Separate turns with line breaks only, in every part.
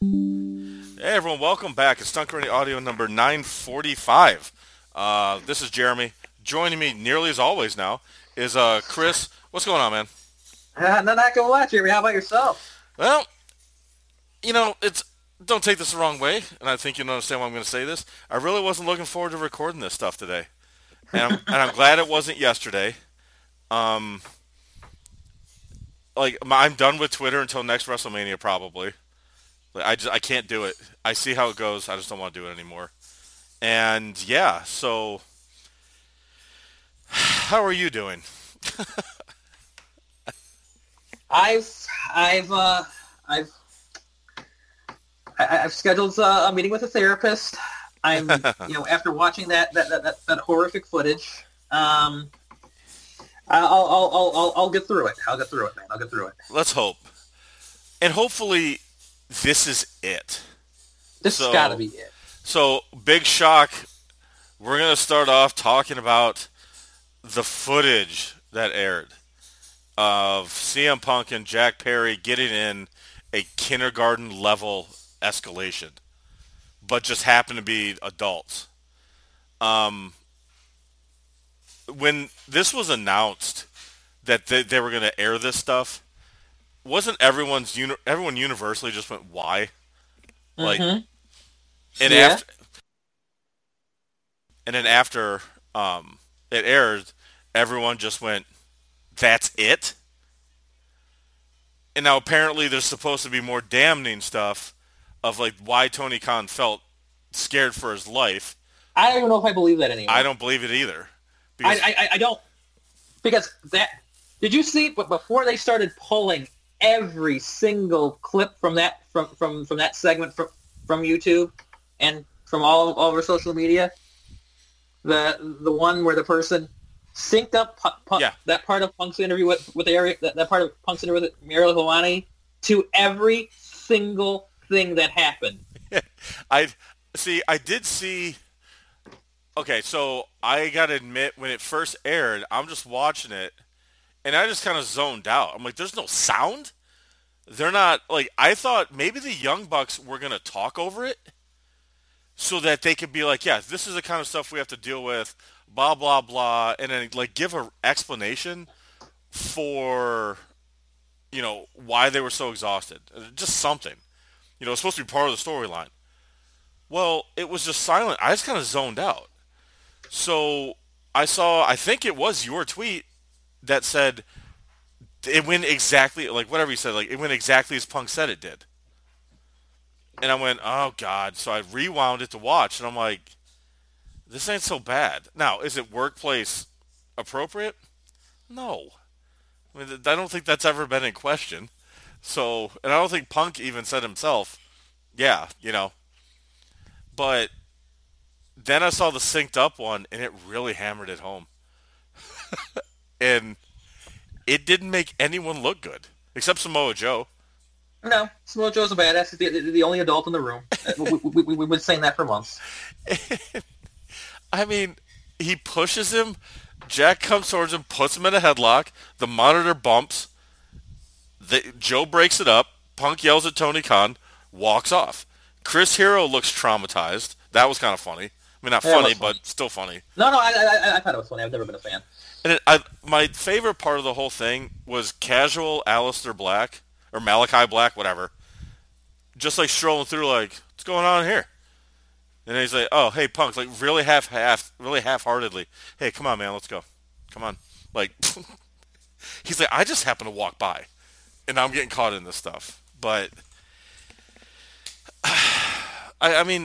Hey everyone, welcome back. It's Stunk Radio Audio number 945. This is Jeremy. Joining me nearly as always now is Chris. What's going on, man?
Not gonna lie, Jeremy. How about yourself?
Well, it's don't take this the wrong way, and I think you understand why I'm going to say this. I really wasn't looking forward to recording this stuff today, and I'm glad it wasn't yesterday. Um, I'm done with Twitter until next WrestleMania probably. I can't do it. I see how it goes. I just don't want to do it anymore. And yeah, so how are you doing?
I've I've uh, I've I've scheduled a meeting with a therapist. I'm after watching that horrific footage. I'll get through it. I'll get through it, man. I'll get through it.
Let's hope. And hopefully this is it.
This has got to
So,
be it.
so big shock. We're going to start off talking about the footage that aired of CM Punk and Jack Perry getting in a kindergarten level escalation, but just happen to be adults. Um, when this was announced that they were going to air this stuff, wasn't everyone universally just went why? Like,
Mm-hmm.
and
Yeah.
after it aired, everyone just went, "That's it." And now apparently there's supposed to be more damning stuff of like why Tony Khan felt scared for his life.
I don't even know if I believe that
I
anymore.
don't believe it either,
I
because
I, I don't because that. Did you see? But before they started pulling every single clip from from that segment from YouTube and from all over social media, the one where the person synced up
yeah,
that part of Punk's interview with Ariel, that part of Punk's interview with Ariel Helwani to every single thing that happened.
I see. I did see. Okay, so I gotta admit, when it first aired, I'm just watching it, and I just kind of zoned out. I'm like, "There's no sound." They're not like I thought. Maybe the Young Bucks were gonna talk over it, so that they could be like, "Yeah, this is the kind of stuff we have to deal with." Blah blah blah, and then like give an explanation for why they were so exhausted. Just something. It's supposed to be part of the storyline. Well, it was just silent. I just kind of zoned out. So I think it was your tweet that said it went exactly, like whatever you said, like it went exactly as Punk said it did. And I went, oh God. So I rewound it to watch, and I'm like, this ain't so bad. Now, is it workplace appropriate? No. I mean, I don't think that's ever been in question. So, and I don't think Punk even said himself, yeah, But then I saw the synced up one, and it really hammered it home. And it didn't make anyone look good, except Samoa Joe.
No, Samoa Joe's a badass. He's the only adult in the room. We've been saying that for months.
I mean, he pushes him. Jack comes towards him, puts him in a headlock. The monitor bumps. Joe breaks it up. Punk yells at Tony Khan, walks off. Chris Hero looks traumatized. That was kind of funny. I mean, not
Yeah, it
funny,
was funny.
but still funny.
No, no, I thought it was funny. I've never been a fan.
And my favorite part of the whole thing was casual Aleister Black, or Malachi Black, whatever, just like strolling through like, what's going on here? And he's like, oh, hey, Punk, like really half-heartedly, hey, come on, man, let's go. Come on. Like, he's like, I just happened to walk by, and I'm getting caught in this stuff. But, I mean,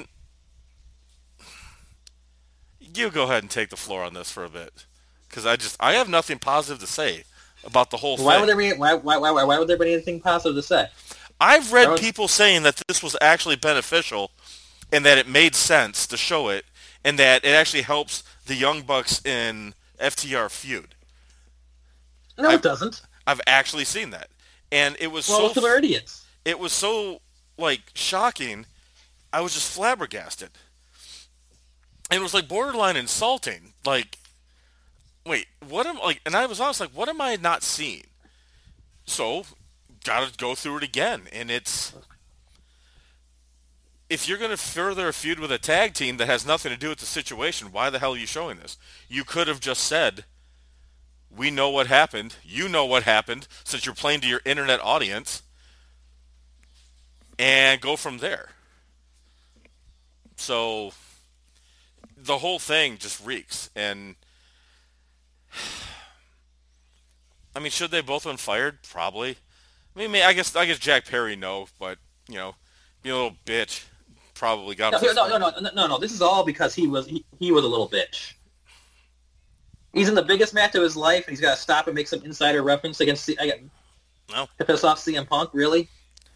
you go ahead and take the floor on this for a bit. Because I have nothing positive to say about the whole
Why would
thing.
there be why would there be anything positive to say?
I've
That
read
was
people saying that this was actually beneficial and that it made sense to show it and that it actually helps the Young Bucks in FTR feud.
no, it
I've
doesn't.
I've actually seen that. And
Well, most of them are idiots.
it was so like shocking. I was just flabbergasted. And it was like borderline insulting. Like, wait, what am like and I was honest like what am I not seeing? So, got to go through it again and if you're going to further a feud with a tag team that has nothing to do with the situation, why the hell are you showing this? You could have just said, we know what happened. You know what happened, since you're playing to your internet audience, and go from there. So the whole thing just reeks. And I mean, should they both have been fired? Probably. I mean, I guess Jack Perry, no, but being a little bitch probably got him.
No. This is all because he was a little bitch. He's in the biggest match of his life, and he's got to stop and make some insider reference against
No.
to piss off CM Punk. Really?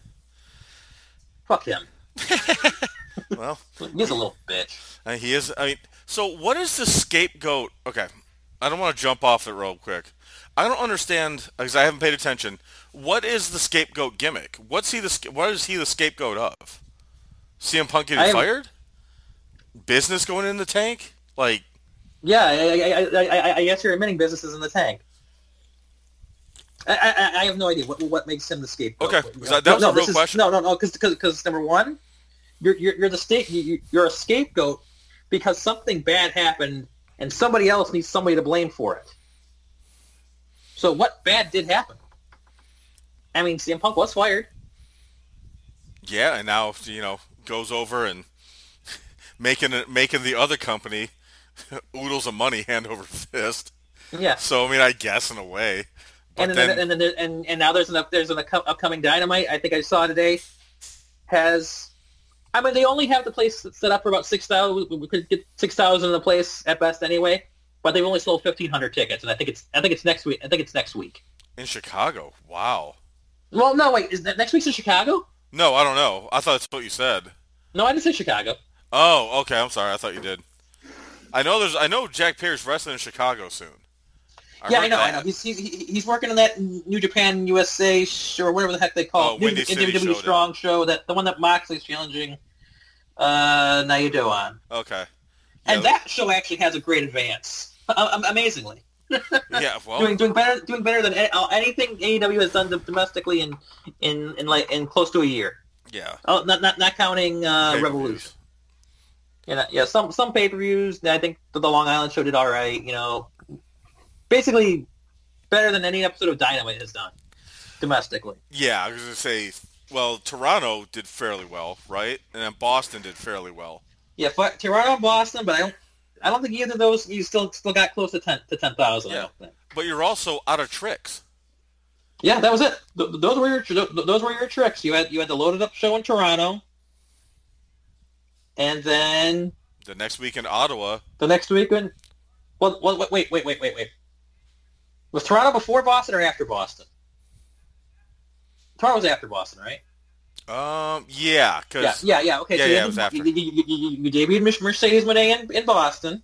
Fuck him.
Well,
He's a little bitch.
he is. I mean, so what is the scapegoat? Okay, I don't want to jump off it real quick. I don't understand because I haven't paid attention. What is the scapegoat gimmick? What is he the scapegoat of? CM Punk getting fired? Business going in the tank? Like,
yeah, I guess you're admitting businesses in the tank. I have no idea what makes him the scapegoat.
Okay, that was a real question.
No, because number one, you're a scapegoat because something bad happened and somebody else needs somebody to blame for it. So what bad did happen? I mean, CM Punk was fired.
Yeah, and now goes over and making the other company oodles of money hand over fist.
Yeah.
So I mean, I guess in a way. But
And now there's an upcoming Dynamite. I think I saw today. They only have the place set up for about 6,000. We could get 6,000 in the place at best anyway. But they've only sold 1,500 tickets, and I think it's next week. I think it's next week
in Chicago. Wow.
Well, no, wait. Is that next week's in Chicago?
No, I don't know. I thought that's what you said.
No, I didn't say Chicago.
Oh, okay. I'm sorry. I thought you did. I know Jack Perry's wrestling in Chicago soon.
I know. He's working on that New Japan USA show or whatever the heck they call it.
Windy City
WWE Strong show. The one that Moxley's challenging Naito on.
Okay.
And that show actually has a great advance. Amazingly.
Yeah, well,
doing better than anything AEW has done domestically in close to a year.
Yeah.
Oh, not counting Revolution. Some pay-per-views. I think the Long Island show did all right. Basically better than any episode of Dynamite has done domestically.
Yeah, I was gonna say. Well, Toronto did fairly well, right? And then Boston did fairly well.
Yeah, but Toronto and Boston, but I don't think either of those you still got close to 10,000. Yeah. I don't think.
But you're also out of tricks.
Yeah, that was it. Those were your tricks. You had the loaded up show in Toronto, and then
the next week in Ottawa.
The next week in wait. Was Toronto before Boston or after Boston? Toronto was after Boston, right?
Yeah.
Yeah. Okay.
Yeah,
so
it was after.
You debuted Mercedes Moné in Boston.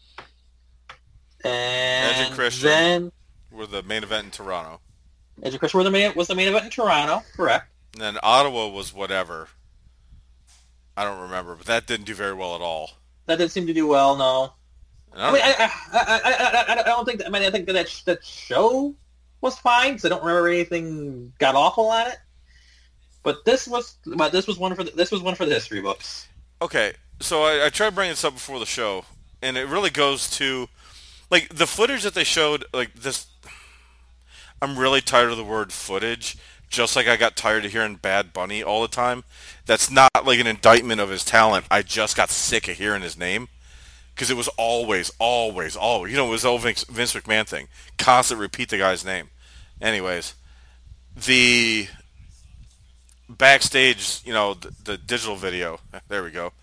And
Edge and Christian
then
were the main event in Toronto.
Edge and Christian was the main event in Toronto, correct?
And then Ottawa was whatever. I don't remember, but that didn't do very well at all.
That didn't seem to do well, no. I don't think. I think that show was fine because I don't remember anything got awful on it. But this was one for the history books.
Okay, so I tried bringing this up before the show, and it really goes to like the footage that they showed. Like this, I'm really tired of the word footage. Just like I got tired of hearing Bad Bunny all the time. That's not like an indictment of his talent. I just got sick of hearing his name. Because it was always. It was the old Vince McMahon thing. Constant repeat the guy's name. Anyways, the backstage, the digital video, there we go,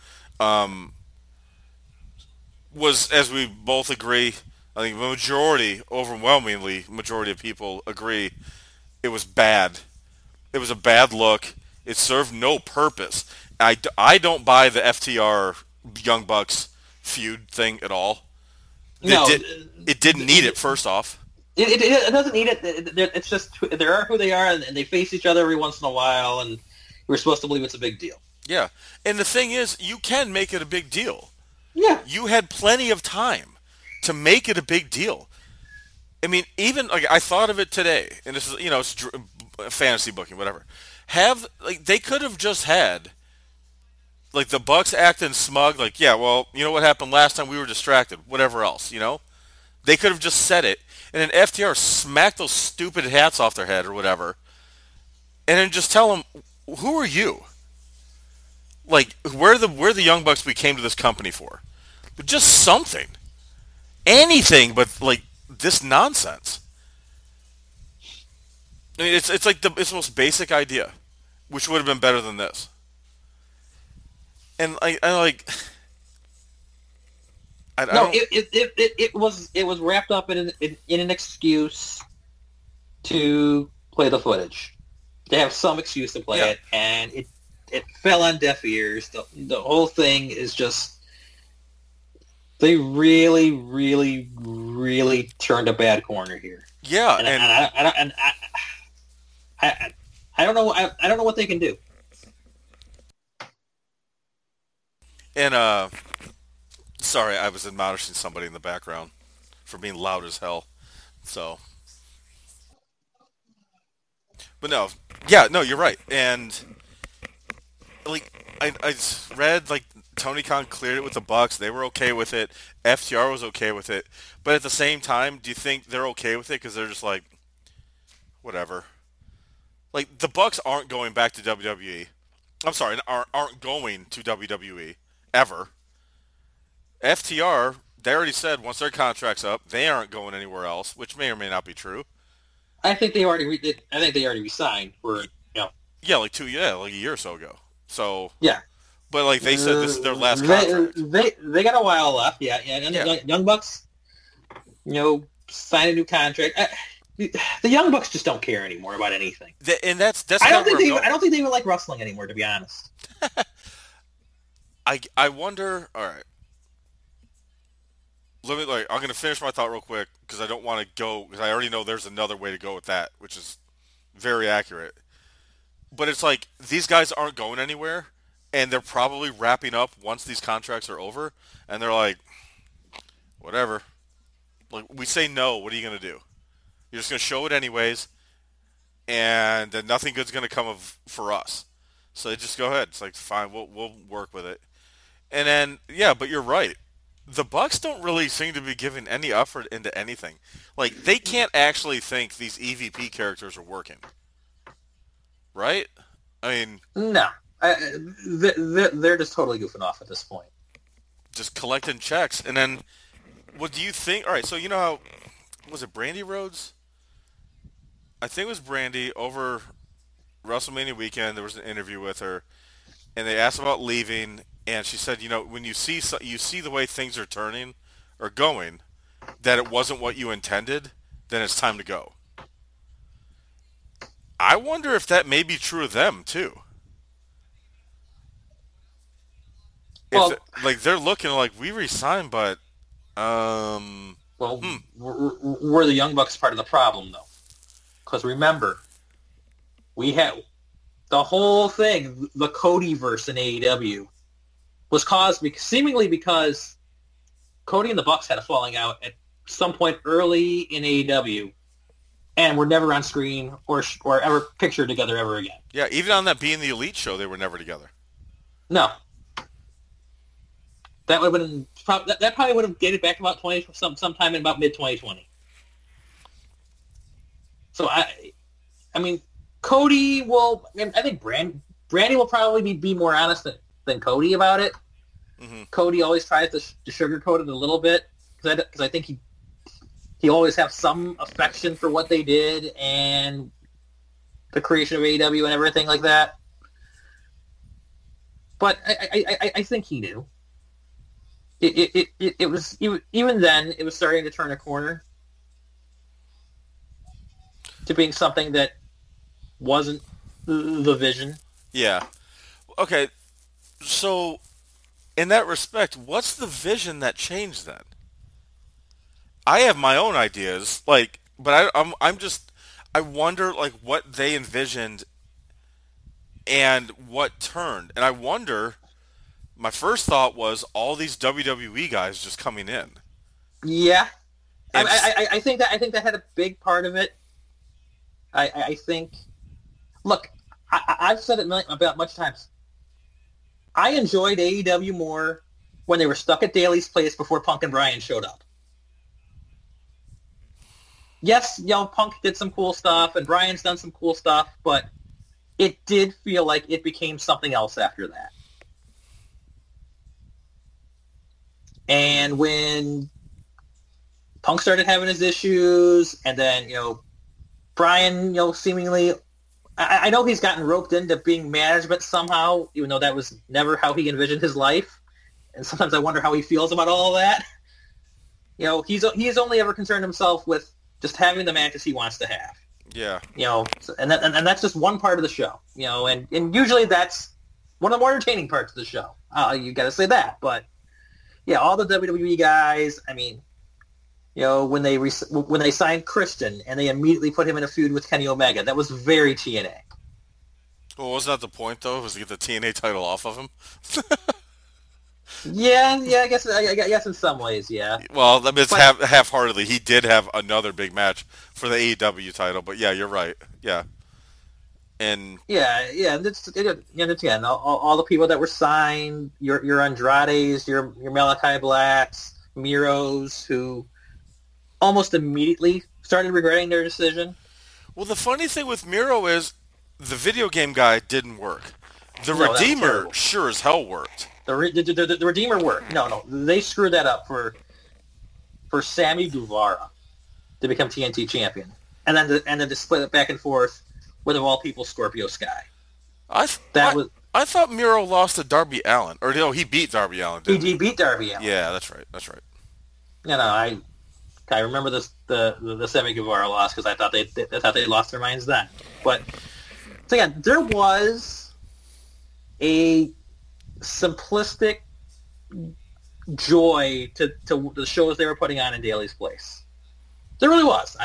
was, as we both agree, I think overwhelmingly majority of people agree, it was bad. It was a bad look. It served no purpose. I don't buy the FTR Young Bucks feud thing at all. It didn't need it, first off.
It doesn't need it. It's just they are who they are, and they face each other every once in a while, and we're supposed to believe it's a big deal.
Yeah, and the thing is, you can make it a big deal.
Yeah.
You had plenty of time to make it a big deal. I mean, even like I thought of it today, and this is it's fantasy booking, whatever. They could have just had Like the Bucks acting smug, like, yeah, well, you know what happened last time? We were distracted. Whatever else, you know? They could have just said it, and then FTR smacked those stupid hats off their head or whatever, and then just tell them, who are you? Like, we're the Young Bucks we came to this company for. But just something. Anything but, like, this nonsense. I mean, it's like it's the most basic idea, which would have been better than this. And I like, I
No,
don't.
it was wrapped up in an excuse to play the footage. They have some excuse to play
Yeah.
it, and it fell on deaf ears. The whole thing is just they really, really, really turned a bad corner here.
Yeah,
And,
and
I don't know. I don't know what they can do.
and sorry, I was admonishing somebody in the background for being loud as hell. So, but no, yeah, no, you're right. And like I read like Tony Khan cleared it with the Bucks. They were okay with it. FTR was okay with it. But at the same time, do you think they're okay with it because they're just like whatever? Like the Bucks aren't going back to WWE. I'm sorry, aren't going to WWE ever. FTR, they already said once their contract's up, they aren't going anywhere else, which may or may not be true.
I think they already. I think they already resigned for
Yeah, like a year or so ago. So,
yeah.
but like they said, this is their last contract.
They got a while left. Yeah, yeah.
Yeah.
Young Bucks, sign a new contract. The Young Bucks just don't care anymore about anything.
And that's
I
kind
don't
of
think
where
they. I don't think they even like wrestling anymore, to be honest.
I wonder. All right, I'm gonna finish my thought real quick because I don't want to go because I already know there's another way to go with that, which is very accurate. But it's like these guys aren't going anywhere, and they're probably wrapping up once these contracts are over, and they're like, whatever. Like we say no, what are you gonna do? You're just gonna show it anyways, and then nothing good's gonna come of for us. So they just go ahead. It's like fine, we'll work with it. And then yeah, but you're right. The Bucks don't really seem to be giving any effort into anything. Like they can't actually think these EVP characters are working, right? I mean,
No, they're just totally goofing off at this point.
just collecting checks. And then, what do you think? All right, so you know how was it Brandy Rhodes? I think it was Brandy over WrestleMania weekend. There was an interview with her, and they asked about leaving, and she said, when you see the way things are turning or going, that it wasn't what you intended, then it's time to go. I wonder if that may be true of them too.
Well,
Like they're looking like we resigned, but um,
well, we're the Young Bucks part of the problem, though, because remember, we had the whole thing, the Codyverse in AEW, was caused seemingly because Cody and the Bucks had a falling out at some point early in AEW, and were never on screen or ever pictured together ever again.
yeah, even on that Being the Elite show, they were never together.
No, that would have been that probably would have dated back about sometime in about mid 2020. So I mean, Cody will. I think Brandy will probably be more honest than Cody about it.
Mm-hmm.
Cody always tries to sugarcoat it a little bit because I think he always has some affection for what they did and the creation of AEW and everything like that. But I think he knew. It was even then it was starting to turn a corner to being something that wasn't the vision.
Yeah. Okay. So, in that respect, what's the vision that changed then? I have my own ideas, but I wonder like what they envisioned and what turned, and I wonder. My first thought was all these WWE guys just coming in.
Yeah,
And
I think that had a big part of it. I think. Look, I've said it about much times. I enjoyed AEW more when they were stuck at Daly's place before Punk and Bryan showed up. Yes, Punk did some cool stuff, and Bryan's done some cool stuff, but it did feel like it became something else after that. And when Punk started having his issues, and then, Bryan, seemingly... I know he's gotten roped into being management somehow, even though that was never how he envisioned his life. And sometimes I wonder how he feels about all of that. He's only ever concerned himself with just having the matches he wants to have.
Yeah.
And that's just one part of the show. And usually that's one of the more entertaining parts of the show. You got to say that. But yeah, all the WWE guys. I mean, when they signed Christian and they immediately put him in a feud with Kenny Omega, that was very TNA.
Well, wasn't that the point though? Was to get the TNA title off of him?
Yeah. I guess in some ways, yeah.
Well, I mean, it's half-heartedly. He did have another big match for the AEW title, but yeah, you're right. Yeah. And
and it's again all the people that were signed, your Andrades, your Malachi Blacks, Miros, who almost immediately started regretting their decision.
Well, the funny thing with Miro is the video game guy didn't work. The Redeemer sure as hell worked.
The Redeemer worked. No, they screwed that up for Sammy Guevara to become TNT champion, and then to split it back and forth with, of all people, Scorpio Sky.
I thought Miro lost to Darby Allin, or no, he beat Darby Allin.
He beat Darby Allin.
Yeah, that's right.
I remember the Sammy Guevara loss because I thought they lost their minds then. But so again, there was a simplistic joy to the shows they were putting on in Daly's place. There really was.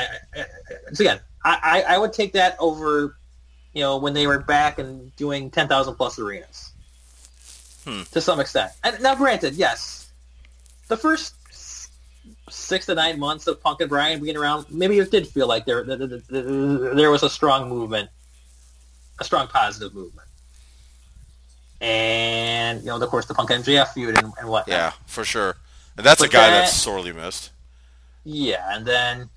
I would take that over, when they were back and doing 10,000 plus arenas to some extent. And now, granted, yes, the first 6 to 9 months of Punk and Bryan being around, maybe it did feel like there was a strong movement, a strong positive movement. And, of course, the Punk MJF feud and whatnot.
Yeah, for sure. And that's a guy that's sorely missed.
Yeah, and then,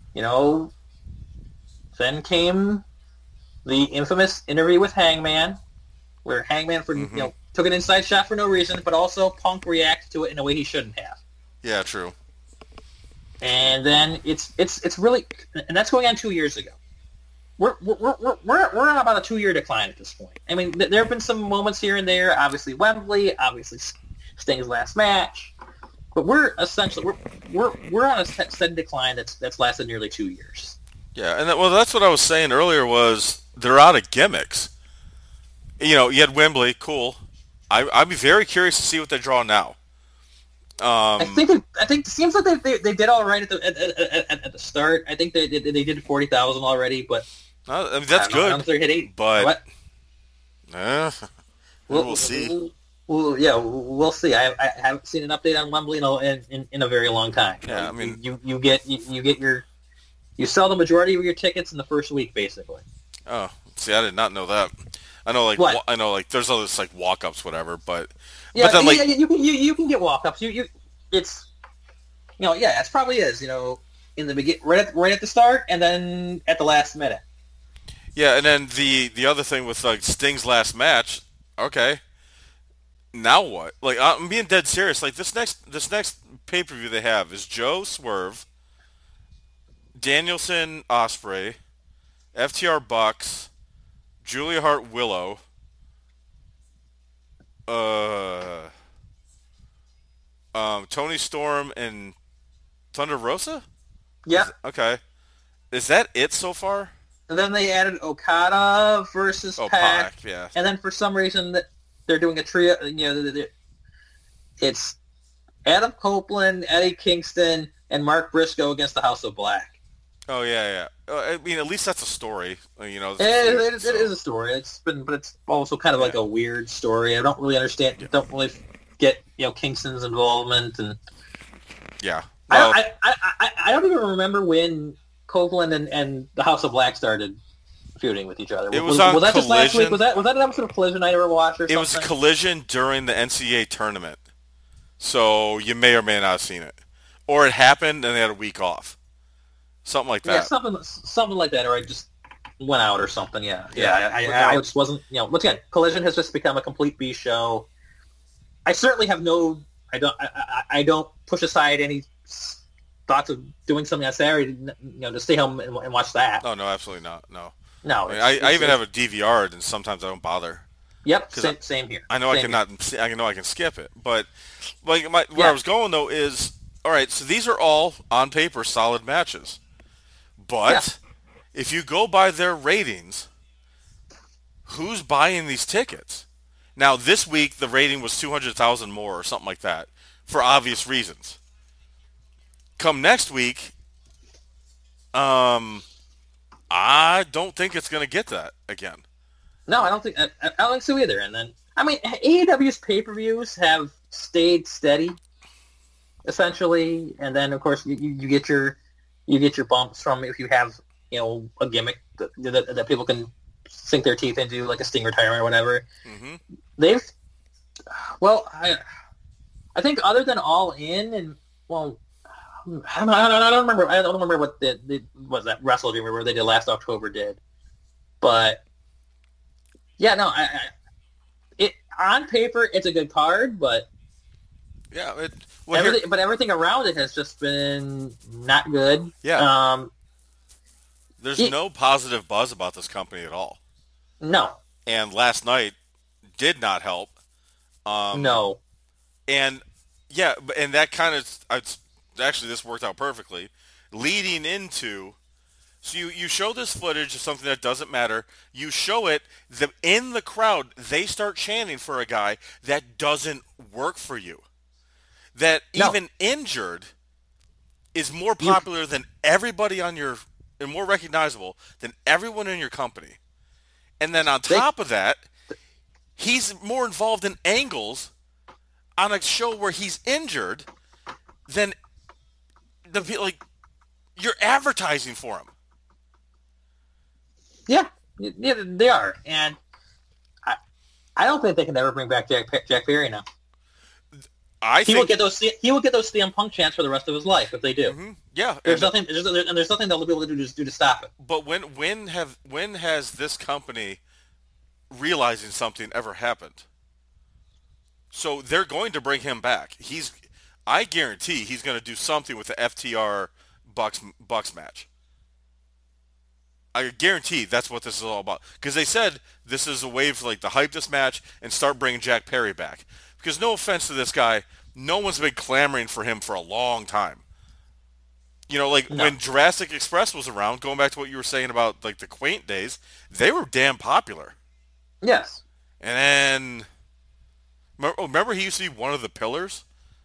then came the infamous interview with Hangman, where Hangman took an inside shot for no reason, but also Punk reacted to it in a way he shouldn't have.
Yeah, true.
And then it's really, and that's going on 2 years ago. We're on about a 2-year decline at this point. I mean, there have been some moments here and there. Obviously Wembley, obviously Sting's last match, but we're essentially we're on a steady decline that's lasted nearly 2 years.
Yeah, and that's what I was saying earlier. Was they're out of gimmicks. You had Wembley, cool. I'd be very curious to see what they draw now.
I think it seems like they did all right at the start. I think they did 40,000 already, but
I mean, that's good.
I don't know if they hit 8.
But we'll see.
Well, yeah, we'll see. I haven't seen an update on Wembley in a very long time.
Yeah, I mean,
you sell the majority of your tickets in the first week, basically.
Oh, see, I did not know that. I know, there's all this walk-ups, whatever, but
yeah,
but then,
you can get walk-ups. It's probably is in the begin right at the start and then at the last minute.
Yeah, and then the other thing with Sting's last match, okay, now what? I'm being dead serious. This next pay-per-view they have is Joe Swerve, Danielson Ospreay, FTR Bucks, Julia Hart Willow, Tony Storm and Thunder Rosa?
Yeah.
Okay. Is that it so far?
And then they added Okada versus Pac.
Yeah.
And then for some reason they're doing a trio. It's Adam Copeland, Eddie Kingston, and Mark Briscoe against the House of Black.
Oh yeah. I mean, at least that's a story.
It is a story. But it's also kind of like a weird story. I don't really understand. Yeah. Don't really get Kingston's involvement and.
Yeah. Well,
I don't even remember when Copeland and the House of Black started feuding with each other.
It was on
was that just last week?
Collision.
Was that an episode of Collision I ever watched or
It was
something?
Collision during the NCAA tournament. So you may or may not have seen it. Or it happened and they had a week off. Something like
Yeah,
that.
something like that, or I just went out or something. Yeah,
Yeah.
I just wasn't. Once again, Collision has just become a complete B show. I certainly have no. I don't push aside any thoughts of doing something on Saturday. To stay home and watch that.
Oh, no, absolutely not. No.
No,
I even have a DVR and sometimes I don't bother.
Yep, same here.
I know
Same
I know I can skip it. But where I was going, though, is, all right, so these are all, on paper, solid matches. But if you go by their ratings, who's buying these tickets? Now, this week, the rating was 200,000 more or something like that, for obvious reasons. Come next week, I don't think it's going to get that again.
No, I don't think so either. And then, I mean, AEW's pay-per-views have stayed steady, essentially. And then, of course, you get your bumps from if you have a gimmick that people can sink their teeth into, like a Sting retirement or whatever.
Mm-hmm.
I think other than All In and I don't remember what was that Wrestle Dream where they did last October did, but yeah, no, it on paper it's a good card, but
yeah,
but everything around it has just been not good.
Yeah, there's no positive buzz about this company at all.
No,
and last night did not help.
No,
and yeah, and that kind of actually this worked out perfectly, leading into. So you show this footage of something that doesn't matter. You show it, in the crowd, they start chanting for a guy that doesn't work for you. That even injured is more popular than everybody and more recognizable than everyone in your company. And then on top of that, he's more involved in angles on a show where he's injured than you're advertising for him.
Yeah, they are, and I don't think they can ever bring back Jack Perry now. He will get those CM Punk chants for the rest of his life if they do.
Mm-hmm. Yeah,
there's nothing they'll be able to do to stop it.
But when has this company realizing something ever happened? So they're going to bring him back. I guarantee he's going to do something with the FTR Bucks match. I guarantee that's what this is all about. Because they said this is a way to hype this match and start bringing Jack Perry back. Because no offense to this guy, no one's been clamoring for him for a long time. When Jurassic Express was around, going back to what you were saying about the Quaint days, they were damn popular.
Yes.
And then, remember he used to be one of the pillars?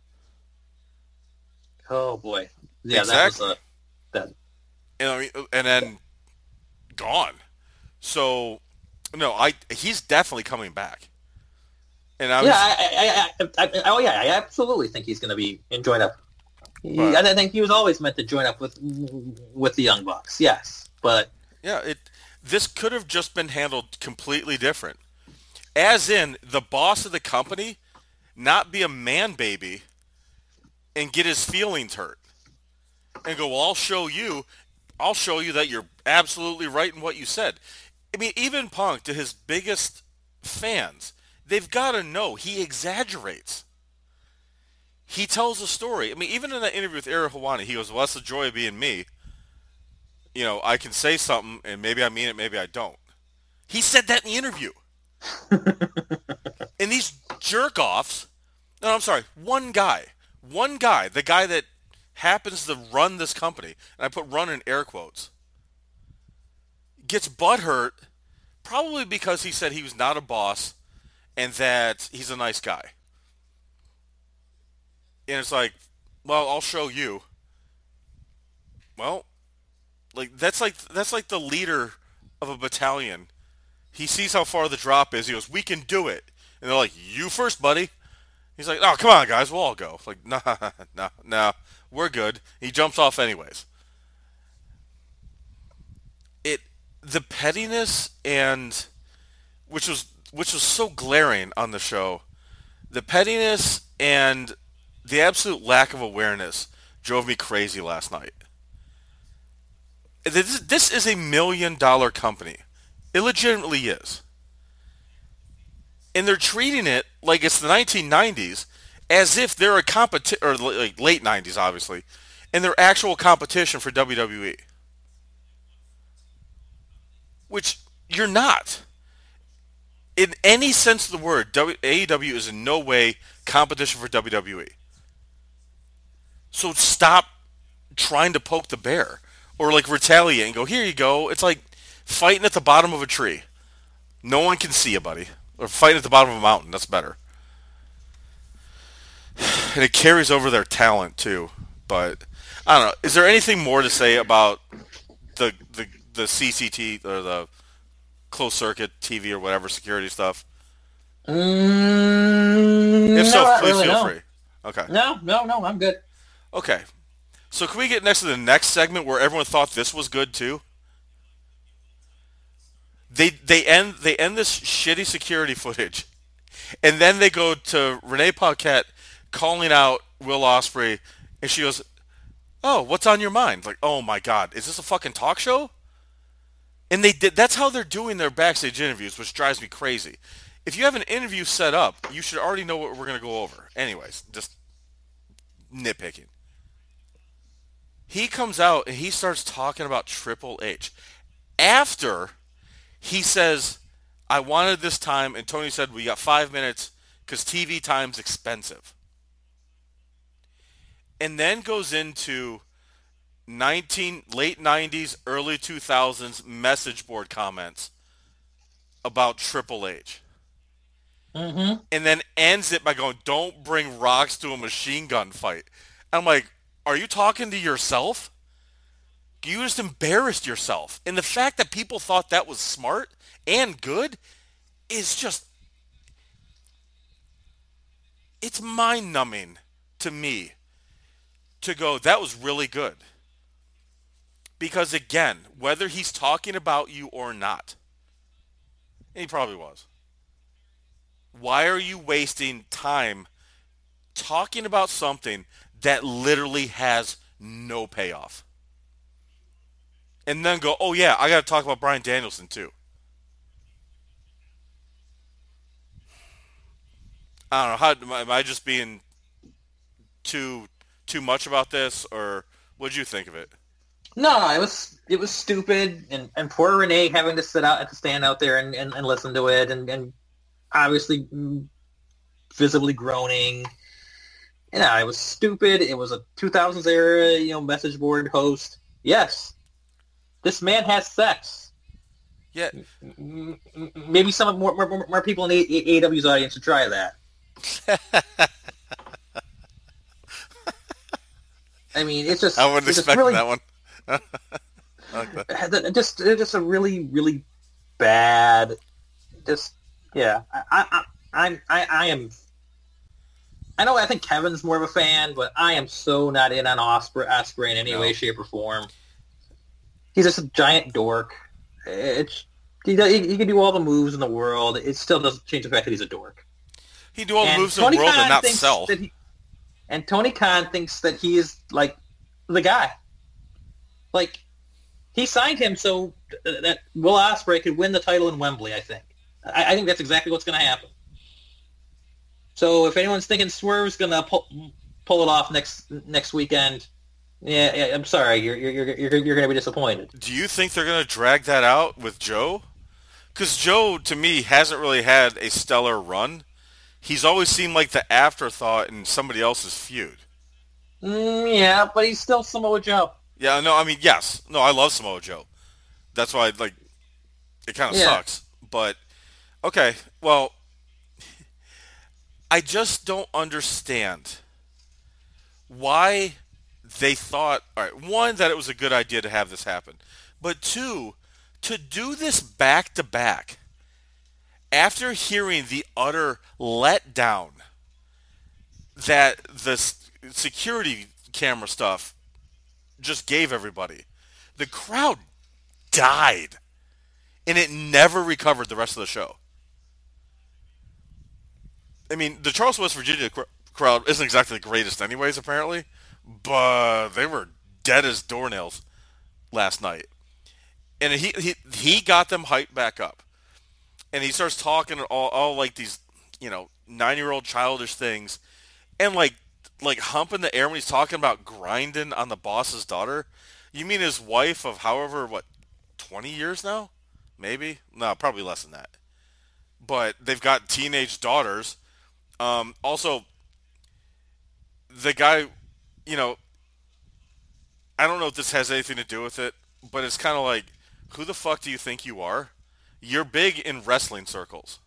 Oh boy. Yeah,
exactly.
That was
and then gone. So no, he's definitely coming back. And
I absolutely think he's going to be in join up. I think he was always meant to join up with the Young Bucks. Yes, but
yeah, this could have just been handled completely different. As in, the boss of the company not be a man baby and get his feelings hurt and go, well, I'll show you that you're absolutely right in what you said. I mean, even Punk, to his biggest fans, they've got to know he exaggerates. He tells a story. I mean, even in that interview with Ariel Helwani, he goes, well, that's the joy of being me. I can say something, and maybe I mean it, maybe I don't. He said that in the interview. And these jerk-offs, no, I'm sorry, one guy, the guy that happens to run this company, and I put run in air quotes, gets butthurt probably because he said he was not a boss and that he's a nice guy. And it's like, well, I'll show you. Well, that's like the leader of a battalion. He sees how far the drop is. He goes, we can do it. And they're like, you first, buddy. He's like, oh, come on, guys, we'll all go. Like, nah, we're good. He jumps off anyways. the pettiness and which was so glaring on the show, the pettiness and the absolute lack of awareness drove me crazy last night. This is $1 million company. It legitimately is. And they're treating it like it's the 1990s, as if they're a competition, or like late 90s, obviously, and they're actual competition for WWE, which you're not. In any sense of the word, AEW is in no way competition for WWE. So stop trying to poke the bear or like retaliate and go, here you go. It's like fighting at the bottom of a tree. No one can see you, buddy. Or fighting at the bottom of a mountain. That's better. And it carries over their talent too. But I don't know. Is there anything more to say about the CCT or the closed circuit TV or whatever security stuff? If so,
No, not
please
really.
feel
No,
free. Okay.
no. I'm good.
Okay. So can we get next to the next segment where everyone thought this was good too? They end this shitty security footage, and then they go to Renee Paquette calling out Will Ospreay, and she goes, "Oh, what's on your mind?" Like, oh my God, is this a fucking talk show? And they did. That's how they're doing their backstage interviews, which drives me crazy. If you have an interview set up, you should already know what we're gonna go over. Anyways, just nitpicking. He comes out and he starts talking about Triple H after he says, I wanted this time, and Tony said, we got 5 minutes because TV time's expensive. And then goes into late 90s, early 2000s message board comments about Triple H.
Mm-hmm.
And then ends it by going, don't bring rocks to a machine gun fight. I'm like, are you talking to yourself? You just embarrassed yourself. And the fact that people thought that was smart and good is just, it's mind-numbing to me to go, that was really good. Because again, whether he's talking about you or not, and he probably was, why are you wasting time talking about something that literally has no payoff? And then go, oh yeah, I got to talk about Bryan Danielson too. I don't know. Am I just being too much about this, or what did you think of it?
No, it was stupid, and poor Renee having to stand out there and listen to it, and obviously visibly groaning. You know, it was stupid. It was a 2000s era, message board host. Yes, this man has sex.
Yeah.
Maybe some more people in the AEW's audience should try that. I mean, it's just...
I wasn't expecting
really,
that one. I like that.
Just a really, really bad... Just, yeah. I am... I think Kevin's more of a fan, but I am so not in on Ospreay in any way, shape, or form. He's just a giant dork. He can do all the moves in the world. It still doesn't change the fact that he's a dork.
He do all the moves in the world and not sell.
And Tony Khan thinks that he is, like, the guy. Like, he signed him so that Will Ospreay could win the title in Wembley, I think. I think that's exactly what's going to happen. So if anyone's thinking Swerve's going to pull it off next weekend, yeah, I'm sorry, you're going to be disappointed.
Do you think they're going to drag that out with Joe? Because Joe, to me, hasn't really had a stellar run. He's always seemed like the afterthought in somebody else's feud.
Yeah, but he's still Samoa Joe.
Yeah, no, I mean, yes. No, I love Samoa Joe. That's why, like, it kind of sucks. But, okay, well, I just don't understand why they thought, all right, one, that it was a good idea to have this happen. But two, to do this back-to-back after hearing the utter letdown that the security camera stuff just gave everybody. The crowd died. and it never recovered the rest of the show. I mean, the Charleston, West Virginia crowd isn't exactly the greatest, anyways. Apparently, but they were dead as doornails last night, and he got them hyped back up, and he starts talking all like these 9-year-old childish things, and like humping the air when he's talking about grinding on the boss's daughter. You mean his wife of however 20 years now? Maybe? No, probably less than that. But they've got teenage daughters. Also, the guy, I don't know if this has anything to do with it, but it's kind of like, who the fuck do you think you are? You're big in wrestling circles.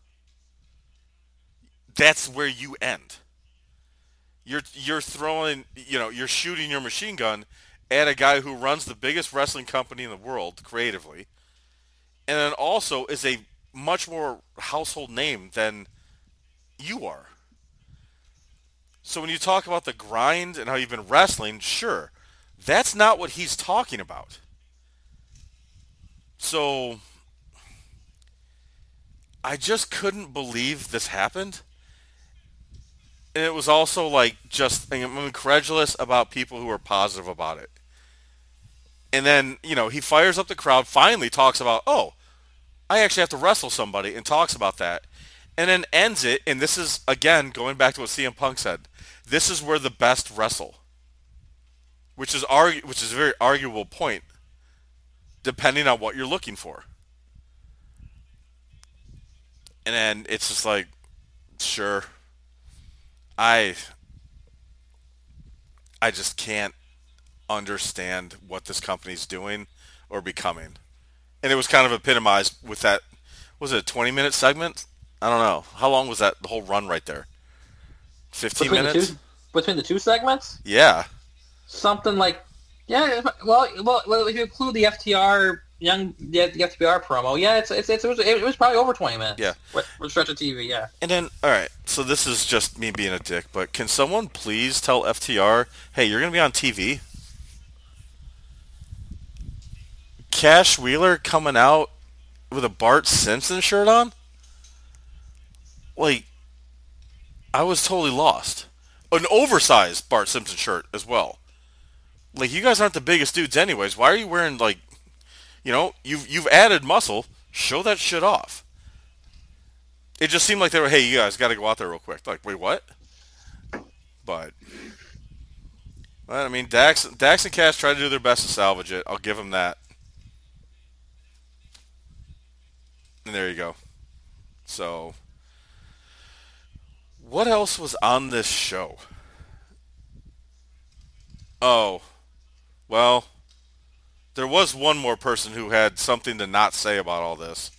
That's where you end. You're throwing, you're shooting your machine gun at a guy who runs the biggest wrestling company in the world creatively, and then also is a much more household name than you are. So when you talk about the grind and how you've been wrestling, sure, that's not what he's talking about. So I just couldn't believe this happened. And it was also like, I'm incredulous about people who are positive about it. And then, he fires up the crowd, finally talks about, oh, I actually have to wrestle somebody, and talks about that. And then ends it, and this is, again, going back to what CM Punk said, this is where the best wrestle. Which is a very arguable point, depending on what you're looking for. And then it's just like, sure. I just can't understand what this company's doing or becoming. And it was kind of epitomized with that, was it a 20-minute segment? I don't know. How long was that, the whole run right there? 15 minutes?
Between the two segments?
Yeah.
Something like, yeah, well, if you include the FTR the FTR promo, yeah, it was probably over 20 minutes.
Yeah.
With stretch of TV, yeah.
And then, all right, so this is just me being a dick, but can someone please tell FTR, hey, you're going to be on TV? Cash Wheeler coming out with a Bart Simpson shirt on? Like, I was totally lost. An oversized Bart Simpson shirt as well. Like, you guys aren't the biggest dudes anyways. Why are you wearing, like, you've added muscle. Show that shit off. It just seemed like they were, hey, you guys got to go out there real quick. Like, wait, what? But, well, I mean, Dax and Cash tried to do their best to salvage it. I'll give them that. And there you go. So, what else was on this show? Oh, well, there was one more person who had something to not say about all this.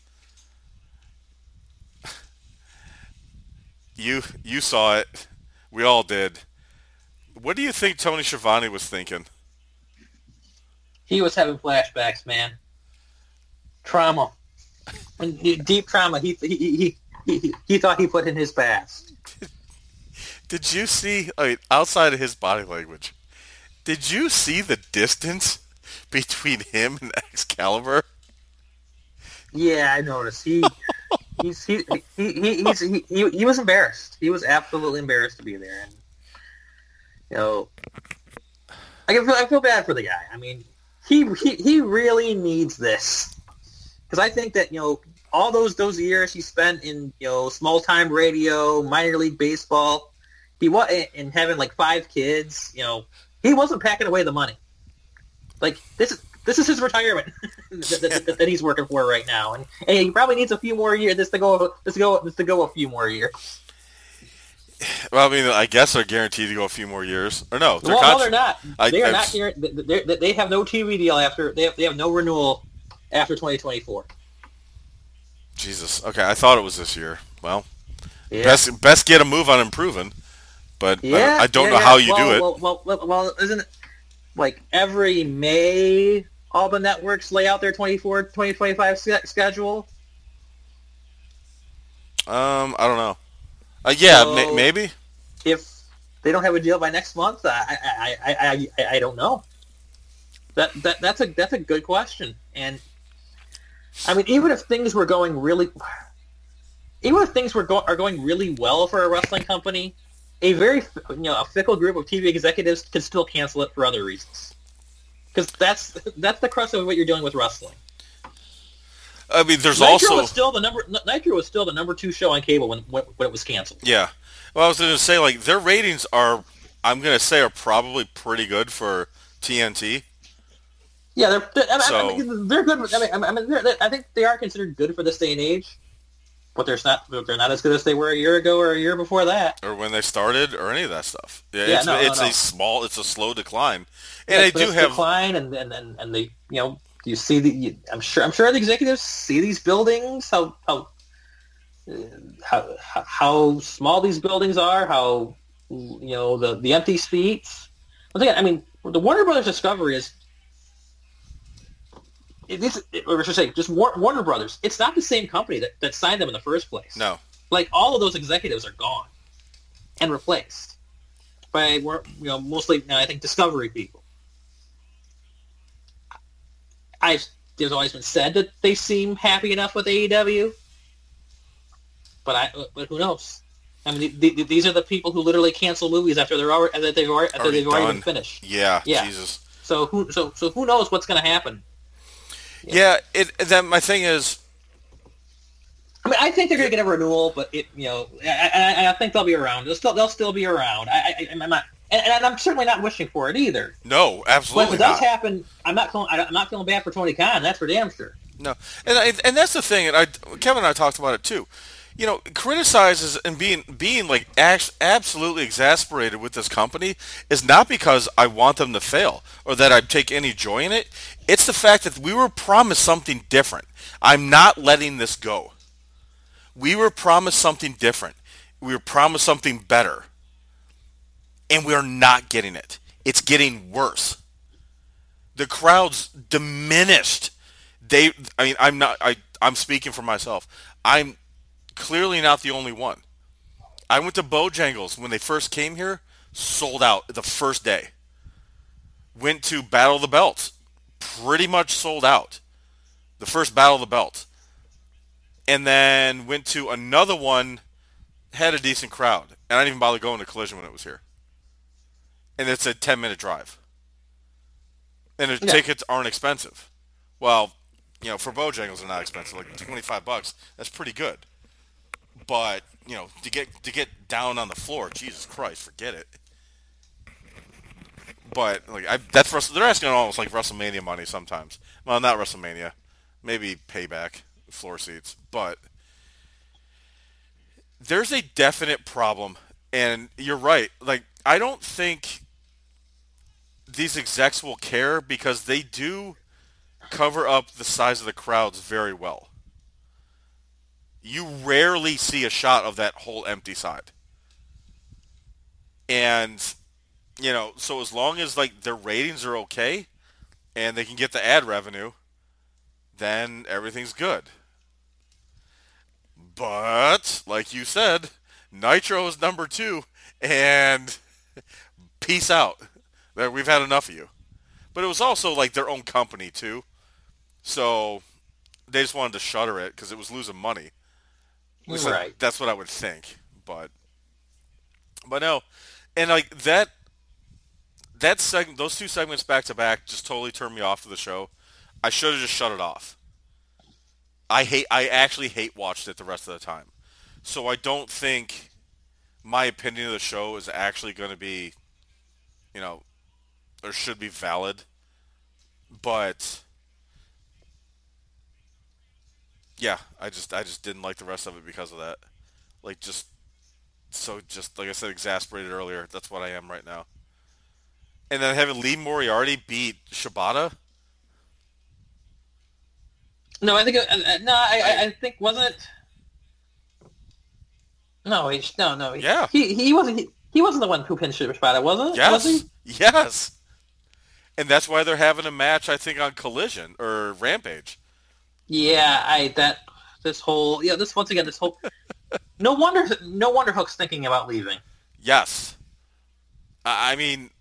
You saw it. We all did. What do you think Tony Schiavone was thinking?
He was having flashbacks, man. Trauma. Deep trauma. He thought he put in his past.
Did you see, outside of his body language, did you see the distance between him and Excalibur?
Yeah, I noticed. He was embarrassed. He was absolutely embarrassed to be there, and I feel bad for the guy. I mean, he really needs this, because I think that all those years he spent in small time radio, minor league baseball, he was in having like 5 kids. He wasn't packing away the money. Like, this is his retirement that he's working for right now, and he probably needs a few more years. This to go a few more years.
Well, I mean, I guess they're guaranteed to go a few more years, or no?
No, they're not. They are not guaranteed. They have no TV deal after. They have no renewal after 2024.
Jesus. Okay, I thought it was this year. Well,
yeah.
Best get a move on improving, but yeah, I don't know how you do it.
Well, isn't it like every May all the networks lay out their 2025 schedule?
I don't know. Yeah, so maybe.
If they don't have a deal by next month, I don't know. That's a good question, and I mean, even if things are going really well for a wrestling company, a fickle group of TV executives can still cancel it for other reasons. Because that's the crux of what you're doing with wrestling.
I mean, there's
Nitro
also
was still the number 2 show on cable when it was canceled.
yeah. Well, I was going to say like their ratings are, I'm going to say, are probably pretty good for TNT.
Yeah,
So
they're good. I think they are considered good for this day and age, but they're not as good as they were a year ago or a year before that.
or when they started or any of that stuff. Yeah,
Yeah,
it's a slow decline, and
yeah,
they
but
do
it's
have
decline, and they, you see I'm sure the executives see these buildings, how small these buildings are, how the empty seats. Once again, I mean, the Warner Brothers Discovery is. Or I should say, just Warner Brothers. It's not the same company that signed them in the first place.
no.
Like, all of those executives are gone and replaced by, mostly, I think, Discovery people. There's always been said that they seem happy enough with AEW, but who knows? I mean, these are the people who literally cancel movies after they've already been finished.
Yeah,
Yeah.
Jesus.
So who knows what's going to happen?
Yeah, then my thing is,
I mean, I think they're going to get a renewal, but I think they'll be around. They'll still be around. I'm not, and I'm certainly not wishing for it either.
no,
But
absolutely
if it does
not.
happen, I'm not feeling bad for Tony Khan. That's for damn sure.
No, and that's the thing, and Kevin and I talked about it too. Criticizes and being like absolutely exasperated with this company is not because I want them to fail or that I take any joy in it. It's the fact that we were promised something different. I'm not letting this go. We were promised something different. We were promised something better, and we are not getting it. It's getting worse. The crowd's diminished. I'm speaking for myself. I'm clearly not the only one. I went to Bojangles when they first came here, sold out the first day. Went to Battle of the Belts, pretty much sold out. The first Battle of the Belts. And then went to another one, had a decent crowd. And I didn't even bother going to Collision when it was here. And it's a 10-minute drive. And the tickets aren't expensive. Well, for Bojangles they're not expensive, like $25. That's pretty good. But to get down on the floor, Jesus Christ, forget it. But they're asking almost like WrestleMania money sometimes. Well, not WrestleMania, maybe Payback floor seats. But there's a definite problem, and you're right. Like, I don't think these execs will care because they do cover up the size of the crowds very well. You rarely see a shot of that whole empty side. And, so as long as, like, their ratings are okay and they can get the ad revenue, then everything's good. But, like you said, Nitro is number 2, and peace out. We've had enough of you. But it was also, like, their own company, too. So they just wanted to shutter it because it was losing money.
Right.
That's what I would think, but no, and like that segment, those two segments back to back, just totally turned me off to the show. I should have just shut it off. I actually hate watched it the rest of the time, so I don't think my opinion of the show is actually going to be, or should be valid, but. Yeah, I just didn't like the rest of it because of that. Like, just like I said, exasperated earlier. That's what I am right now. And then having Lee Moriarty beat Shibata.
No, I think I think wasn't it? No, no.
Yeah.
He wasn't the one who pinned Shibata, was it?
Yes.
Was he?
Yes. And that's why they're having a match, I think, on Collision or Rampage.
Yeah, this whole no wonder Hook's thinking about leaving.
Yes. I mean,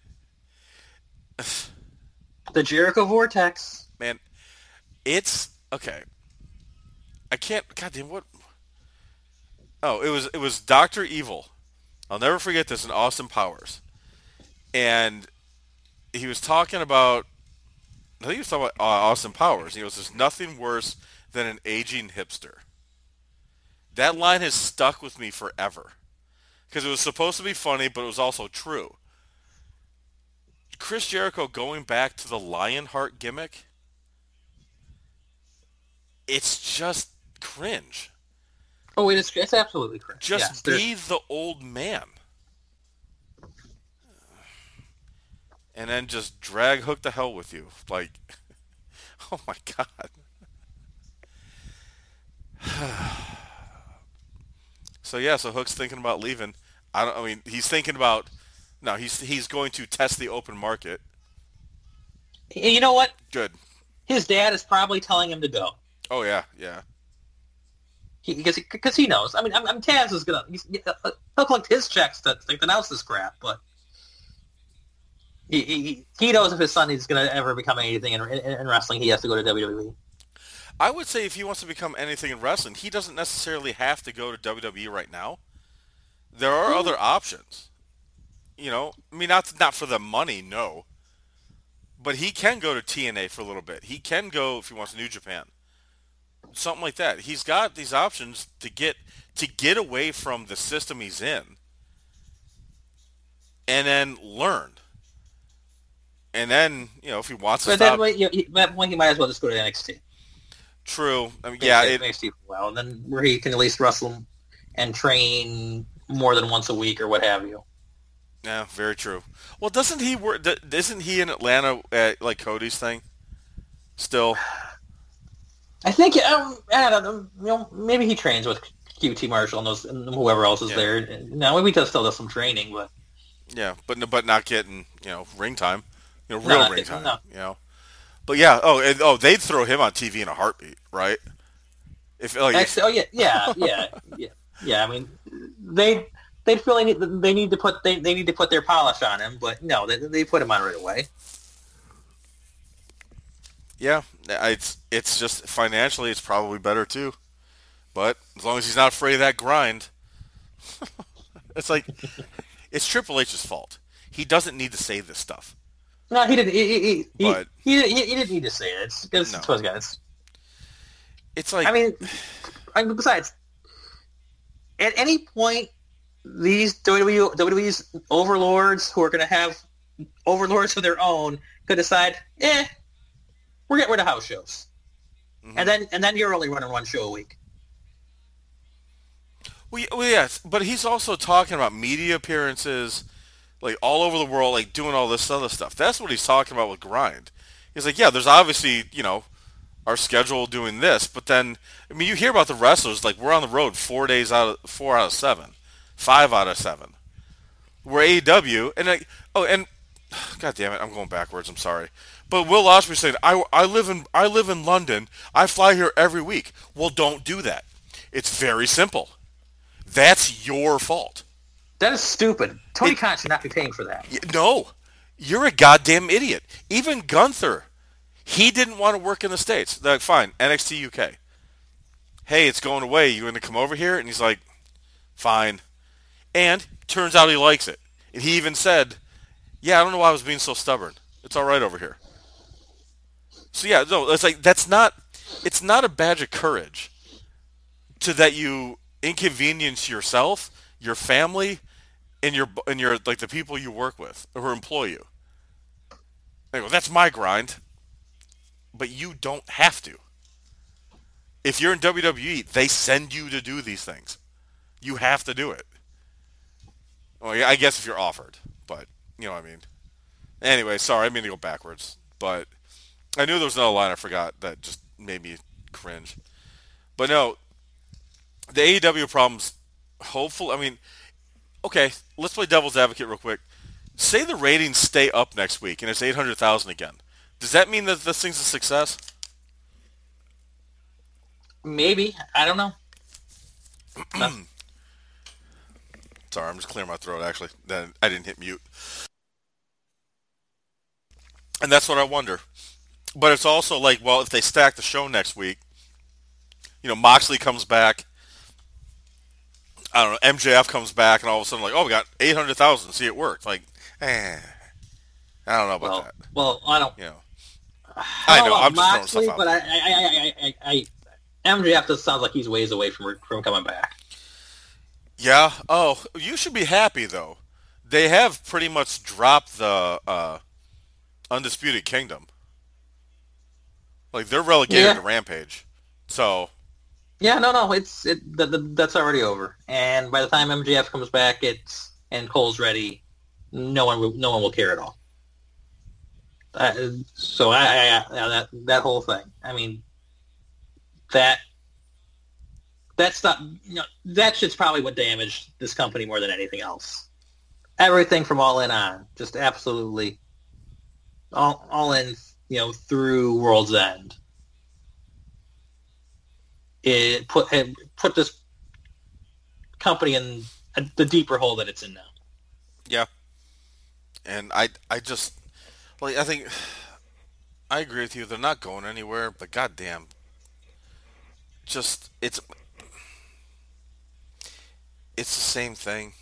the Jericho Vortex.
man, it's Okay, I can't. Goddamn, what? Oh, it was Doctor Evil. I'll never forget this in Austin Powers, and he was talking about. I think he was talking about Austin Powers. He goes, "There's nothing worse than an aging hipster." That line has stuck with me forever because it was supposed to be funny, but it was also true. Chris Jericho going back to the Lionheart gimmick, it's just cringe.
Oh, it's absolutely correct.
Just be the old man. And then just drag Hook to hell with you. Like, oh my God. So yeah, so Hook's thinking about leaving. I mean, he's thinking about. No, he's going to test the open market.
You know what?
Good.
His dad is probably telling him to go.
Oh yeah, yeah.
Because he knows. I mean, Taz is gonna he'll collect his checks to announce this crap, but he knows if his son is gonna ever become anything in wrestling, he has to go to WWE.
I would say if he wants to become anything in wrestling, he doesn't necessarily have to go to WWE right now. There are other options. You know, I mean, not for the money, no. But he can go to TNA for a little bit. He can go if he wants to New Japan, something like that. He's got these options to get away from the system he's in, and then learn. And then if he wants to stop,
that point he might as well just go to NXT.
True. I mean, yeah,
NXT for a while, and then where he can at least wrestle and train more than once a week or what have you.
Yeah, very true. Well, doesn't he work? Isn't he in Atlanta at like Cody's thing? Still,
I think I don't know. Maybe he trains with QT Marshall and whoever else is there. Now maybe he still does some training, but
but not getting ring time, real ring time.
No.
But yeah, they'd throw him on TV in a heartbeat, right?
Yeah. I mean, they feel they need to put their polish on him, but no, they put him on right away.
Yeah, it's just financially, it's probably better too. But as long as he's not afraid of that grind, it's like it's Triple H's fault. He doesn't need to say this stuff.
No, he didn't. He didn't need to say it. It's because it's those guys.
It's like
I mean, besides, at any point, these WWE's overlords who are going to have overlords of their own could decide, we're getting rid of house shows, and then you're only running one show a week.
Well, yes, but he's also talking about media appearances, like all over the world, like doing all this other stuff. That's what he's talking about with Grind. He's like, yeah, there's obviously, our schedule doing this, but then, I mean, you hear about the wrestlers, like we're on the road 4 out of 7, 5 out of 7. We're AEW, and God damn it, I'm going backwards. I'm sorry, but Will Ospreay said, I live in London. I fly here every week. Well, don't do that. It's very simple. That's your fault.
That is stupid. Tony Khan should not be paying for that.
No, you're a goddamn idiot. Even Gunther, he didn't want to work in the States. They're like, fine, NXT UK. Hey, it's going away. You going to come over here? And he's like, fine. And turns out he likes it. And he even said, yeah, I don't know why I was being so stubborn. It's all right over here. So yeah, no, it's like it's not a badge of courage to that you inconvenience yourself, your family, and your like the people you work with or who employ you. They go, that's my grind. But you don't have to. If you're in WWE, they send you to do these things. You have to do it. Well, yeah, I guess if you're offered, but you know what I mean. Anyway, sorry, I mean to go backwards, but I knew there was another line I forgot that just made me cringe. But no, the AEW problems, hopefully, I mean, okay, let's play devil's advocate real quick. Say the ratings stay up next week and it's 800,000 again. Does that mean that this thing's a success?
Maybe. I don't know.
Sorry, I'm just clearing my throat, actually. I didn't hit mute. And that's what I wonder. But it's also like, well, if they stack the show next week, Moxley comes back. I don't know. MJF comes back, and all of a sudden, like, oh, we got 800,000. See, it worked. Like, eh, I don't know about that.
Well, I don't.
You know,
I
I
don't
know.
know
I'm
about
just throwing stuff
Moxley,
out
but
there.
MJF just sounds like he's ways away from coming back.
Yeah. Oh, you should be happy though. They have pretty much dropped the Undisputed Kingdom. Like they're relegated to
Yeah,
Rampage. So
yeah, no, that's already over. And by the time MJF comes back, and Cole's ready, no one will care at all. So that whole thing. I mean, that that's not that shit's probably what damaged this company more than anything else. Everything from All In on, just absolutely all in. Through World's End, it put this company in the deeper hole that it's in now.
yeah, and I just like I think I agree with you. They're not going anywhere, but goddamn, just it's the same thing,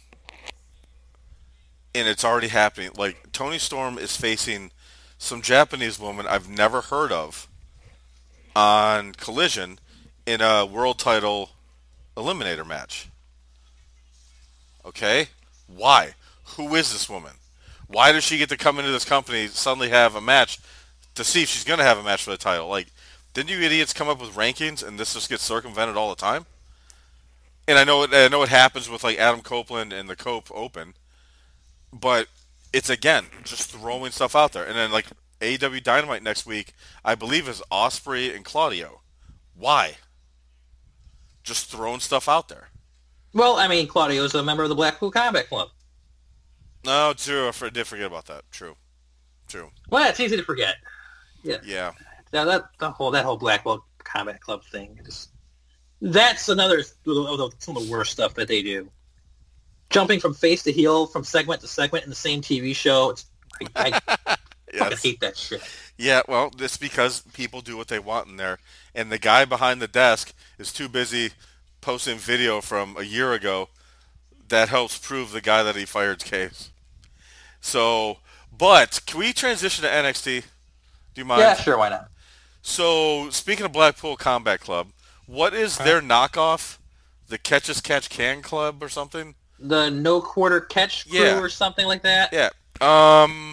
and it's already happening. Like Tony Storm is facing some Japanese woman I've never heard of on Collision in a world title eliminator match. Okay? Why? Who is this woman? Why does she get to come into this company suddenly have a match to see if she's going to have a match for the title? Like, didn't you idiots come up with rankings and this just gets circumvented all the time? And I know it happens with like Adam Copeland and the Cope Open, but it's again just throwing stuff out there. And then like AEW Dynamite next week, I believe is Osprey and Claudio. Why? Just throwing stuff out there.
Well, I mean, Claudio's a member of the Blackpool Combat Club.
No, true. I did forget about that. True. True.
Well, it's easy to forget. Yeah,
Yeah.
that whole Blackpool Combat Club thing. That's another some of the worst stuff that they do. Jumping from face to heel, from segment to segment in the same TV show. I fucking
Yes.
hate that shit.
Yeah, well, it's because people do what they want in there, and the guy behind the desk is too busy posting video from a year ago that helps prove the guy that he fired's case. So, but can we transition to NXT? Do you
Yeah,
mind?
sure, why not?
So, speaking of Blackpool Combat Club, what is
Huh?
their knockoff? The Catch as Catch Can Club or something?
The No Quarter Catch Crew
Yeah,
or something like that.
yeah. Um,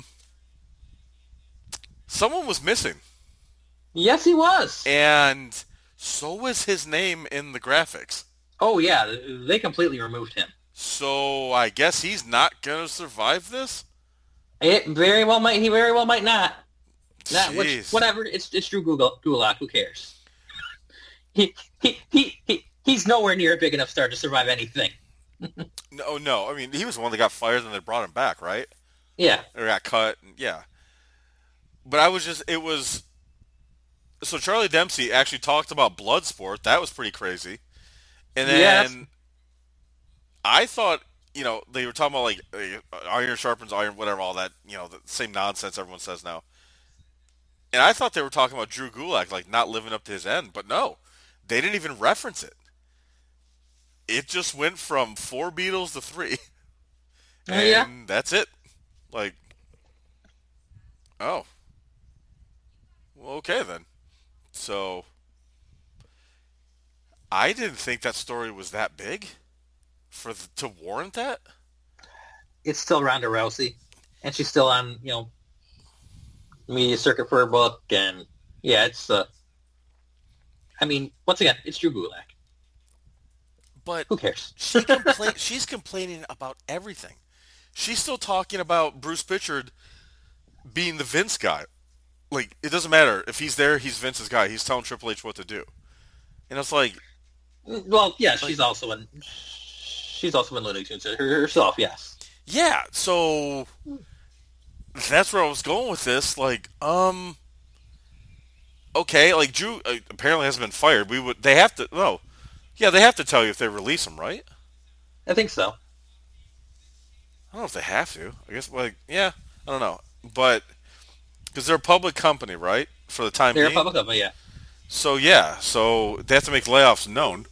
Someone was missing,
Yes, he was.
and so was his name in the graphics.
Oh yeah, they completely removed him.
So I guess he's not gonna survive this.
It very well might. He very well might not.
Jeez.
Whatever. It's Drew Gulak. Who cares? He's nowhere near a big enough star to survive anything.
No, no. I mean, he was the one that got fired, and they brought him back, right?
Yeah.
Or got cut. Yeah. But I was just, it was. So Charlie Dempsey actually talked about Bloodsport. That was pretty crazy. And
Yes.
then I thought, they were talking about like iron sharpens iron, whatever, all that, the same nonsense everyone says now. And I thought they were talking about Drew Gulak, like not living up to his end, but no, they didn't even reference it. It just went from 4 Beatles to 3,
Yeah.
and that's it. Like, oh, well, okay then. So I didn't think that story was that big to warrant that.
It's still Ronda Rousey, and she's still on media circuit for her book, and yeah, it's. I mean, once again, it's Drew Gulak.
But
Who cares?
she's complaining about everything. She's still talking about Bruce Pritchard being the Vince guy. Like, it doesn't matter. If he's there, he's Vince's guy. He's telling Triple H what to do. And it's like,
Well, yeah,
like
she's also in Looney Tunes herself. Yes.
yeah, so that's where I was going with this. Like, okay, like Drew apparently hasn't been fired. They have to, no. Yeah, they have to tell you if they release him, right?
I think so.
I don't know if they have to. I guess, like, yeah, I don't know. But, because they're a public company, right? For the time
They're a
being.
public company, yeah.
So yeah, so they have to make layoffs known.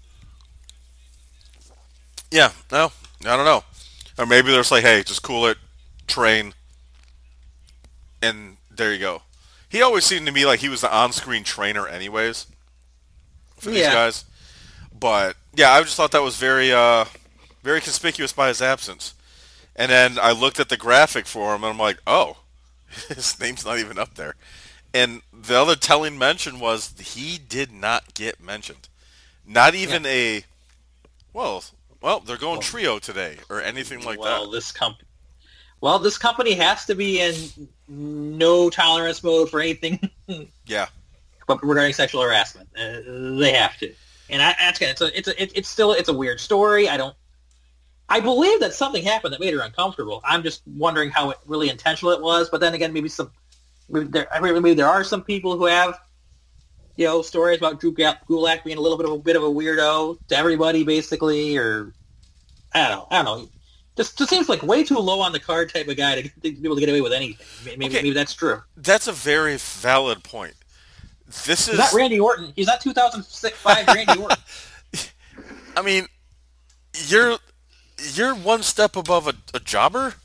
Yeah, no, I don't know. Or maybe they're just like, hey, just cool it, train, and there you go. He always seemed to me like he was the on-screen trainer, anyways, for these
Yeah.
guys. But yeah, I just thought that was very conspicuous by his absence. And then I looked at the graphic for him, and I'm like, oh, his name's not even up there. And the other telling mention was he did not get mentioned. Not
Yeah.
even a well, well, they're going
Well,
trio today or anything like that.
well, this company has to be in no tolerance mode for anything
Yeah.
but regarding sexual harassment. They have to. And that's good. It's a weird story. I believe that something happened that made her uncomfortable. I'm just wondering how really intentional it was. But then again, maybe there are some people who have stories about Drew Gulak being a little bit of a weirdo to everybody, basically, or I don't know. Just seems like way too low on the card type of guy to be able to get away with anything.
Okay,
Maybe that's true.
that's a very valid point. This
He's not
is,
Randy Orton. He's not 2005 Randy Orton.
I mean, you're you're one step above a jobber,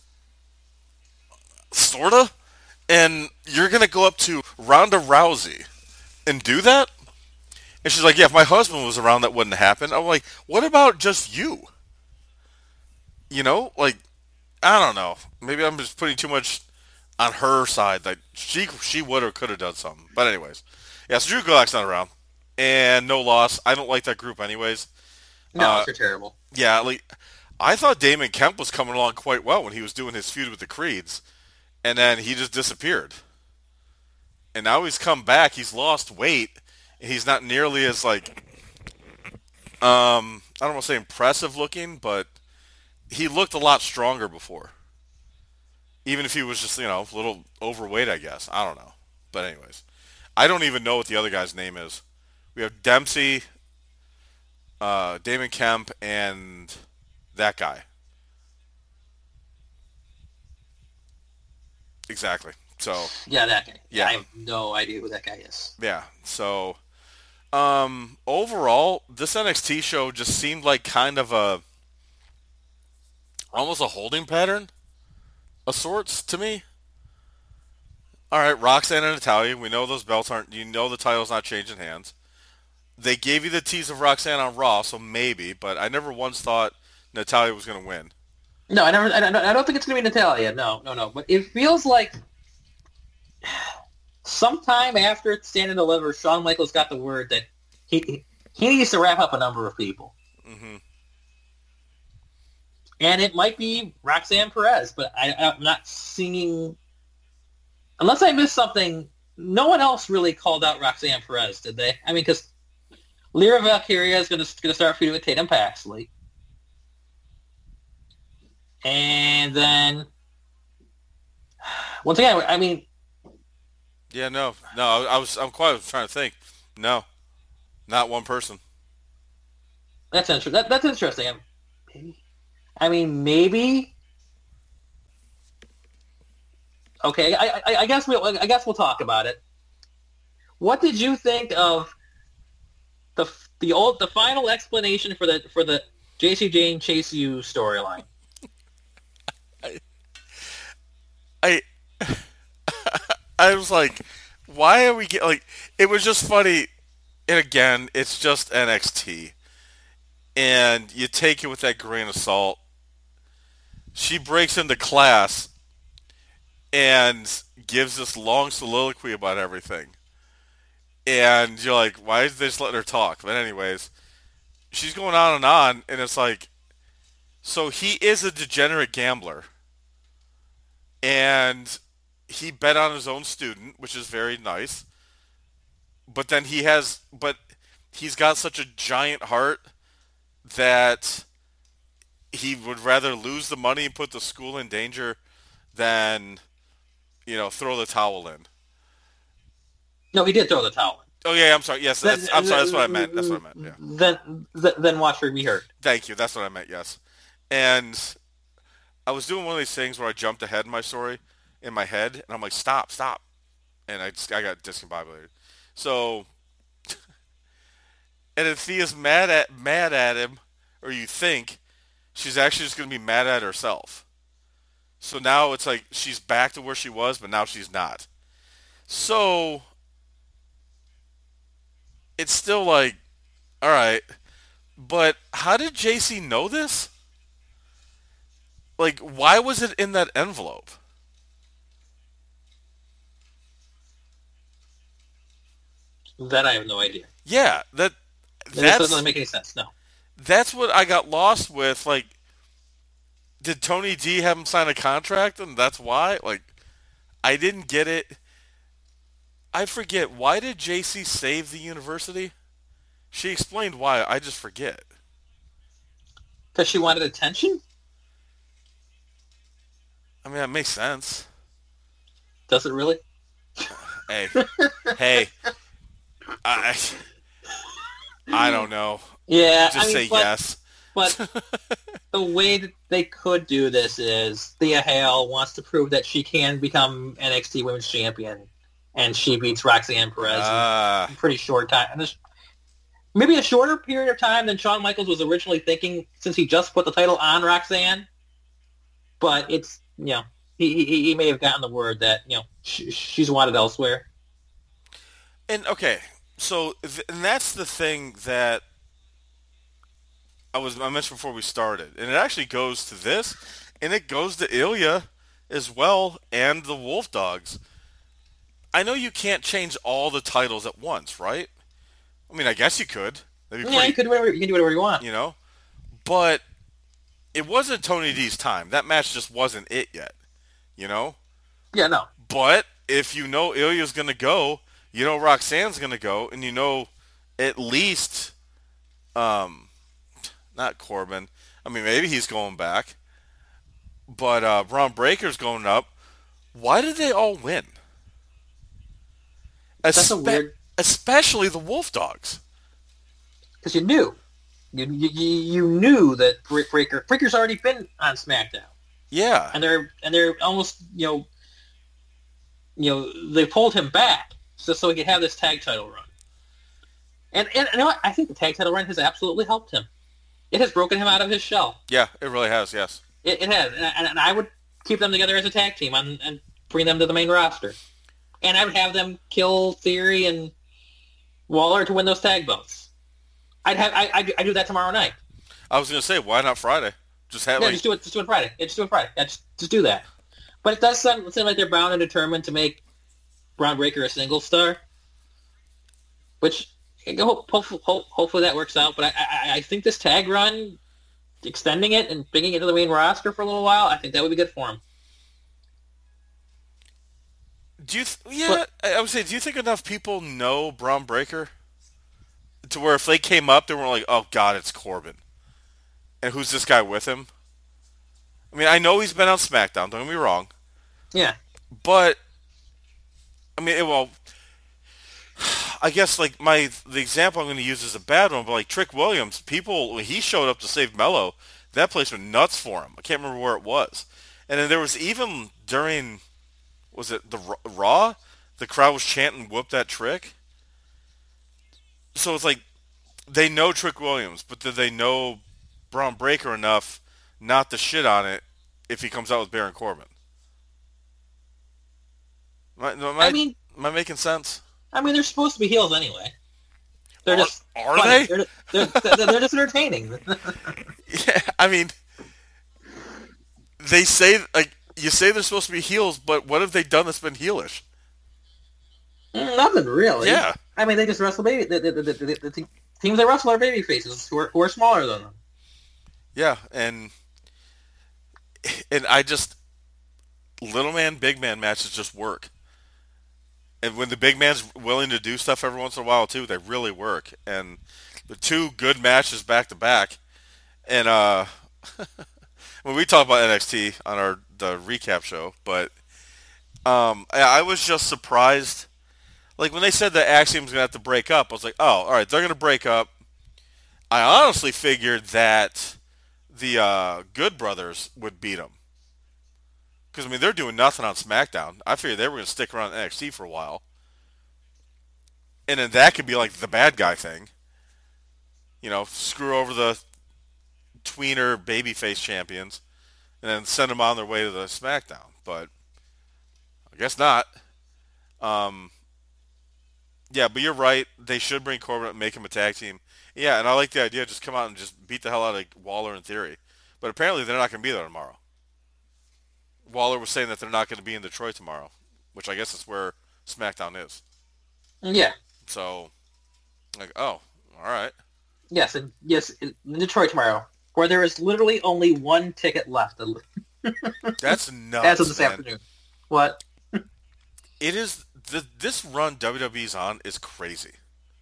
sorta, and you're gonna go up to Ronda Rousey and do that. And she's like, yeah, if my husband was around, that wouldn't happen. I'm like, what about just you? Like, I don't know. Maybe I'm just putting too much on her side. Like, she would or could have done something. But anyways, yeah. So Drew Gulak's not around, and no loss. I don't like that group anyways.
No,
Uh,
they're terrible.
yeah, like I thought Damon Kemp was coming along quite well when he was doing his feud with the Creeds, and then he just disappeared. And now he's come back. He's lost weight. And he's not nearly as like I don't want to say impressive looking, but he looked a lot stronger before. Even if he was just a little overweight, I guess. I don't know. But anyways, I don't even know what the other guy's name is. We have Dempsey, Damon Kemp, and that guy. Exactly. So
Yeah, that guy. Yeah, I
yeah,
have no idea who that guy is.
yeah. So overall, this NXT show just seemed like kind of a almost a holding pattern of sorts to me. All right, Roxanne and Natalia. We know those belts aren't. You know the title's not changing hands. They gave you the tease of Roxanne on Raw, so maybe. But I never once thought Natalia was going to win.
No, I never. I don't think it's gonna be Natalia. No, no, no. But it feels like sometime after Stand and Deliver, Shawn Michaels got the word that he needs to wrap up a number of people,
Hmm.
and it might be Roxanne Perez. But I'm not seeing, unless I missed something. No one else really called out Roxanne Perez, did they? I mean, because Lyra Valkyria is gonna start feuding with Tatum Paxley, and then once again, I mean,
Yeah, no, no. I'm quite trying to think. No, not one person.
that's interesting. I mean, maybe. Okay, I guess we'll talk about it. What did you think of the final explanation for the JC Jane Chase U storyline?
I, I, I was like, why are we get like? It was just funny, and again, it's just NXT, and you take it with that grain of salt. She breaks into class and gives this long soliloquy about everything. And you're like, why is they just letting her talk? But anyways, she's going on, and it's like, so he is a degenerate gambler, and he bet on his own student, which is very nice. But he's got such a giant heart that he would rather lose the money and put the school in danger than, throw the towel in.
No, he did throw the towel in.
Oh yeah, I'm sorry. Yes,
Then
I'm sorry. That's what I meant. That's what I meant. Yeah.
then watch her be hurt.
Thank you. That's what I meant. Yes. And I was doing one of these things where I jumped ahead in my story in my head, and I'm like, stop, stop, and I got discombobulated. So And then Thea's mad at him, or you think she's actually just gonna be mad at herself. So now it's like she's back to where she was, but now she's not. So it's still like, all right, but how did JC know this? Like, why was it in that envelope?
That I have no idea.
Yeah,
This doesn't
that's
make any sense. No.
that's what I got lost with. Like, did Tony D have him sign a contract, and that's why? Like, I didn't get it. I forget, why did JC save the university? She explained why. I just forget.
Because she wanted attention?
I mean, that makes sense.
Does it really?
Hey, hey, I I don't know.
Yeah,
Just say yes.
But the way that they could do this is Thea Hale wants to prove that she can become NXT Women's Champion, and she beats Roxanne Perez in a pretty short time. And maybe a shorter period of time than Shawn Michaels was originally thinking, since he just put the title on Roxanne. But it's, he may have gotten the word that, she's wanted elsewhere.
And okay, so and that's the thing that I mentioned before we started, and it actually goes to this, and it goes to Ilya as well, and the Wolf Dogs. I know you can't change all the titles at once, right? I mean, I guess you could. That'd be
Yeah, you can do whatever you want.
But it wasn't Tony D's time. That match just wasn't it yet,
Yeah, no.
But if you know Ilya's going to go, you know Roxanne's going to go, and you know at least, not Corbin. I mean, maybe he's going back. But Braun Breaker's going up. Why did they all win?
That's a weird...
Especially the Wolf Dogs.
Because you knew. You knew that Breaker's already been on SmackDown.
Yeah.
And they're almost, they pulled him back so he could have this tag title run. And you know what? I think the tag title run has absolutely helped him. It has broken him out of his shell.
Yeah, it really has, yes.
It has. And I would keep them together as a tag team and bring them to the main roster. And I would have them kill Theory and Waller to win those tag belts. I'd do that tomorrow night.
I was going to say, why not Friday?
Just do it. Just do it Friday. Yeah, just do it Friday. Yeah, just do that. But it does seem like they're bound and determined to make Braun Breaker a single star, which hopefully that works out. But I think this tag run, extending it and bringing it to the main roster for a little while, I think that would be good for him.
I would say, do you think enough people know Braun Breaker to where if they came up, they were like, oh God, it's Corbin. And who's this guy with him? I mean, I know he's been on SmackDown, don't get me wrong.
Yeah.
But, I mean, I guess like the example I'm going to use is a bad one, but like Trick Williams, when he showed up to save Mello, that place went nuts for him. I can't remember where it was. And then there was even during, was it the Raw? The crowd was chanting, whoop that Trick. So it's like, they know Trick Williams, but do they know Braun Breaker enough not to shit on it if he comes out with Baron Corbin? Am I making sense?
I mean, they're supposed to be heels anyway. They're just
are
funny.
they?
They're just entertaining.
Yeah, I mean, they say you say they're supposed to be heels, but what have they done that's been heelish?
Nothing really.
Yeah.
I mean, they just wrestle baby. The teams that wrestle are baby faces who are smaller than them.
Yeah, and I just little man, big man matches just work. And when the big man's willing to do stuff every once in a while too, they really work. And the two good matches back to back. And when we talk about NXT on the recap show, but I was just surprised. Like when they said that Axiom's gonna have to break up, I was like, oh, all right, they're gonna break up. I honestly figured that the Good Brothers would beat them. Because, I mean, they're doing nothing on SmackDown. I figured they were going to stick around NXT for a while. And then that could be like the bad guy thing. screw over the tweener babyface champions and then send them on their way to the SmackDown. But I guess not. Um, yeah, but you're right. They should bring Corbin up and make him a tag team. Yeah, and I like the idea. Just come out and just beat the hell out of Waller in theory. But apparently they're not going to be there tomorrow. Waller was saying that they're not going to be in Detroit tomorrow, which I guess is where SmackDown is.
Yeah.
So, oh, all right.
Yes, in Detroit tomorrow, where there is literally only one ticket left.
That's nuts,
as of this afternoon. What?
It is this run WWE's on is crazy.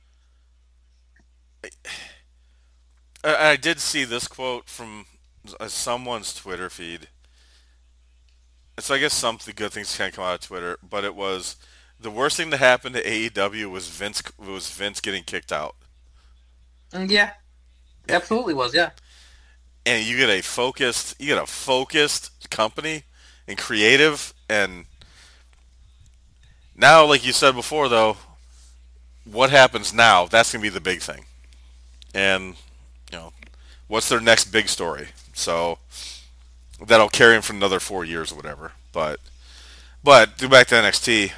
I did see this quote from someone's Twitter feed. So I guess some of the good things can come out of Twitter, but it was the worst thing to happen to AEW was Vince getting kicked out.
Yeah, absolutely was. Yeah.
And you get a focused company and creative, and now, like you said before, though, what happens now? That's gonna be the big thing, and what's their next big story? So that'll carry them for another 4 years or whatever. But do back to NXT.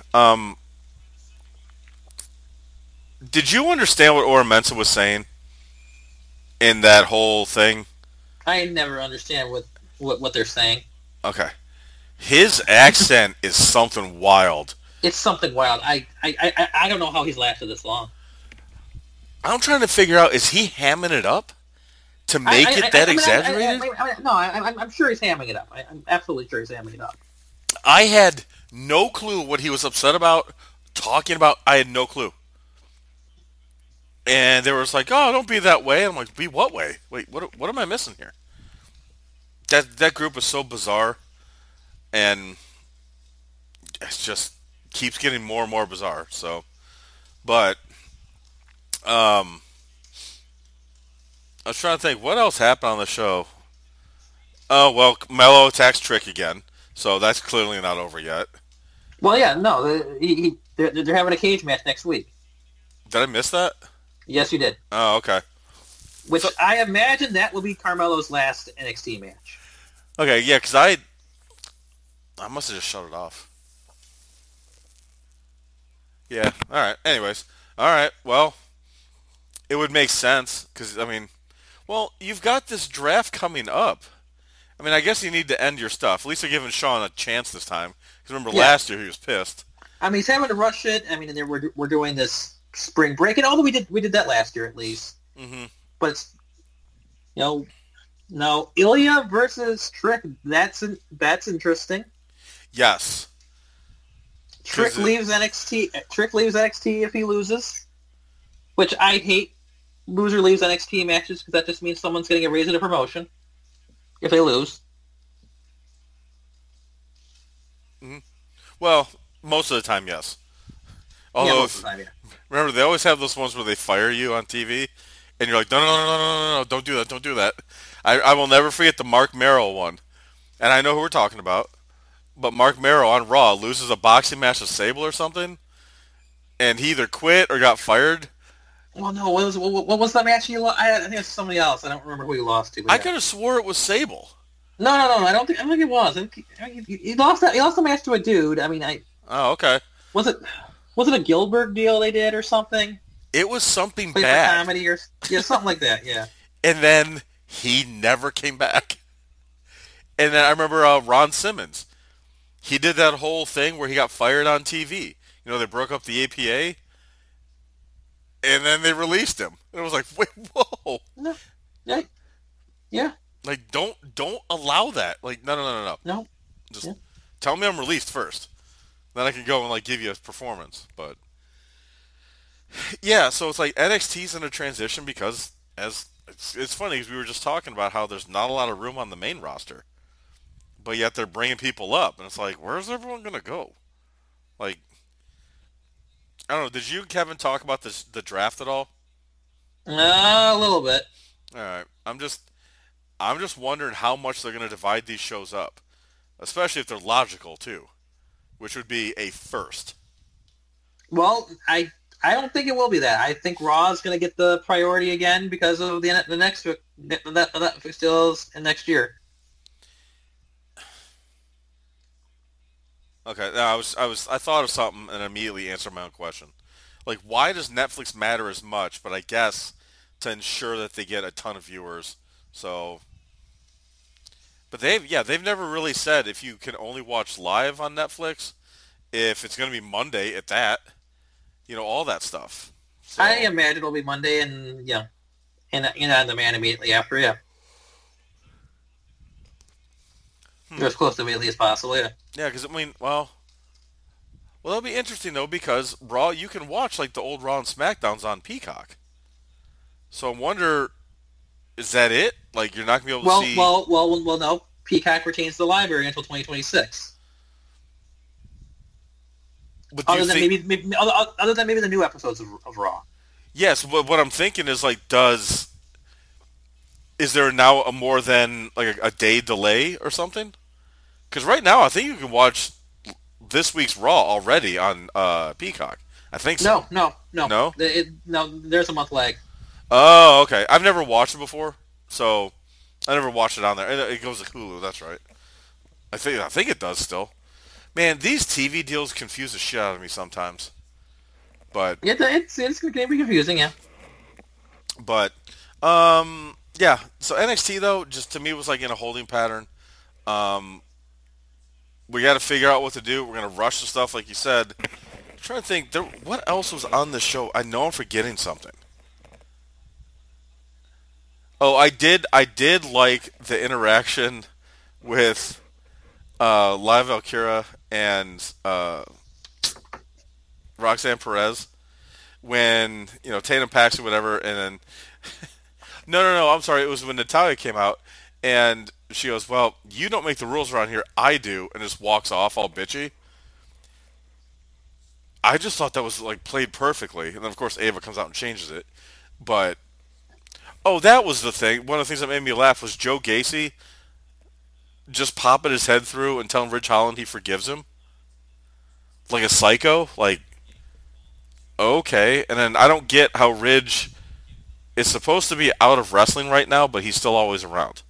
Did you understand what Ora Mensah was saying in that whole thing?
I never understand what they're saying.
Okay. His accent is something wild.
It's something wild. I don't know how he's lasted this long.
I'm trying to figure out, is he hamming it up to make it that exaggerated?
No, I'm sure he's hamming it up. I'm absolutely sure he's hamming it up.
I had no clue what he was upset about, talking about. I had no clue. And they were just like, oh, don't be that way. I'm like, be what way? Wait, what am I missing here? That group is so bizarre, and it just keeps getting more and more bizarre. So, but I was trying to think, what else happened on the show? Oh, well, Mello attacks Trick again, so that's clearly not over yet.
Well, yeah, no, they're having a cage match next week.
Did I miss that?
Yes, you did.
Oh, okay.
Which I imagine that will be Carmelo's last NXT match.
Okay, yeah, because I must have just shut it off. Yeah, all right. Anyways, all right, well, it would make sense because, you've got this draft coming up. I guess you need to end your stuff. At least they're giving Sean a chance this time. Because remember, last year he was pissed.
He's having to rush it. And we're doing this spring break, and although we did that last year at least.
Mm-hmm.
But it's, no, Ilya versus Trick. That's interesting.
Yes.
Trick leaves NXT. Trick leaves NXT if he loses, which I hate. Loser leaves NXT matches because that just means someone's getting a raise in a promotion if they lose.
Mm-hmm. Well, most of the time, yes. Although,
most of the time, yeah.
Remember, they always have those ones where they fire you on TV, and you're like, no, don't do that. I will never forget the Mark Merrill one, and I know who we're talking about. But Mark Merrill on Raw loses a boxing match with Sable or something, and he either quit or got fired.
Well, no, what was that match he lost? I think it was somebody else. I don't remember who he lost to.
I could have swore it was Sable.
No, I don't think it was. He lost that. He lost the match to a dude.
Oh, okay.
Was it a Gilbert deal they did or something?
It was something
Played
bad.
For comedy or something like that. Yeah.
And then he never came back. And then I remember Ron Simmons. He did that whole thing where he got fired on TV. They broke up the APA, and then they released him. And it was like, wait, whoa.
No. Yeah.
Like, don't allow that. Like, no.
No.
Just tell me I'm released first. Then I can go and, give you a performance. But, yeah, so it's like NXT's in a transition because, it's funny because we were just talking about how there's not a lot of room on the main roster. But yet they're bringing people up. And it's like, where's everyone going to go? Like, I don't know. Did you and Kevin talk about the draft at all?
A little bit.
All right. I'm just wondering how much they're going to divide these shows up. Especially if they're logical, too. Which would be a first.
Well, I I don't think it will be that. I think Raw is going to get the priority again because of the next the Netflix deals in next year.
Okay, no, I thought of something and immediately answered my own question. Like, why does Netflix matter as much? But I guess to ensure that they get a ton of viewers. So, but they've never really said if you can only watch live on Netflix, if it's going to be Monday at that, all that stuff.
I
So,
imagine it'll be Monday, and on demand immediately after. Yeah,
hmm.
they're as close to immediately as possible. Yeah.
Yeah, because I mean, well, that'll be interesting though because Raw you can watch like the old Raw and Smackdowns on Peacock. So I wonder, is that it? Like you're not gonna be able to
Well,
see?
well, well, well. No, Peacock retains the library until 2026.
But do you think?
Other than maybe the new episodes of Raw.
Yes. But what I'm thinking is like, is there now a more than like a day delay or something? Because right now I think you can watch this week's Raw already on Peacock. I think so.
No, no, no.
No?
No, there's a month lag.
Oh, okay. I've never watched it before, so I never watched it on there. It goes to Hulu. That's right. I think it does still. Man, these TV deals confuse the shit out of me sometimes. But
It's going to be confusing. Yeah.
but yeah. So NXT though, just to me was like in a holding pattern. Um, we got to figure out what to do. We're gonna rush the stuff, like you said. I'm trying to think. What else was on the show? I know I'm forgetting something. Oh, I did. I did like the interaction with Live Valkyria and Roxanne Perez when Tatum Paxton, whatever, and then no, I'm sorry, it was when Natalia came out and she goes, "Well, you don't make the rules around here, I do," and just walks off all bitchy. I just thought that was like played perfectly, and then of course Ava comes out and changes it. But oh, that was the thing. One of the things that made me laugh was Joe Gacy just popping his head through and telling Ridge Holland he forgives him, like a psycho. Like, okay, and then I don't get how Ridge is supposed to be out of wrestling right now, but he's still always around.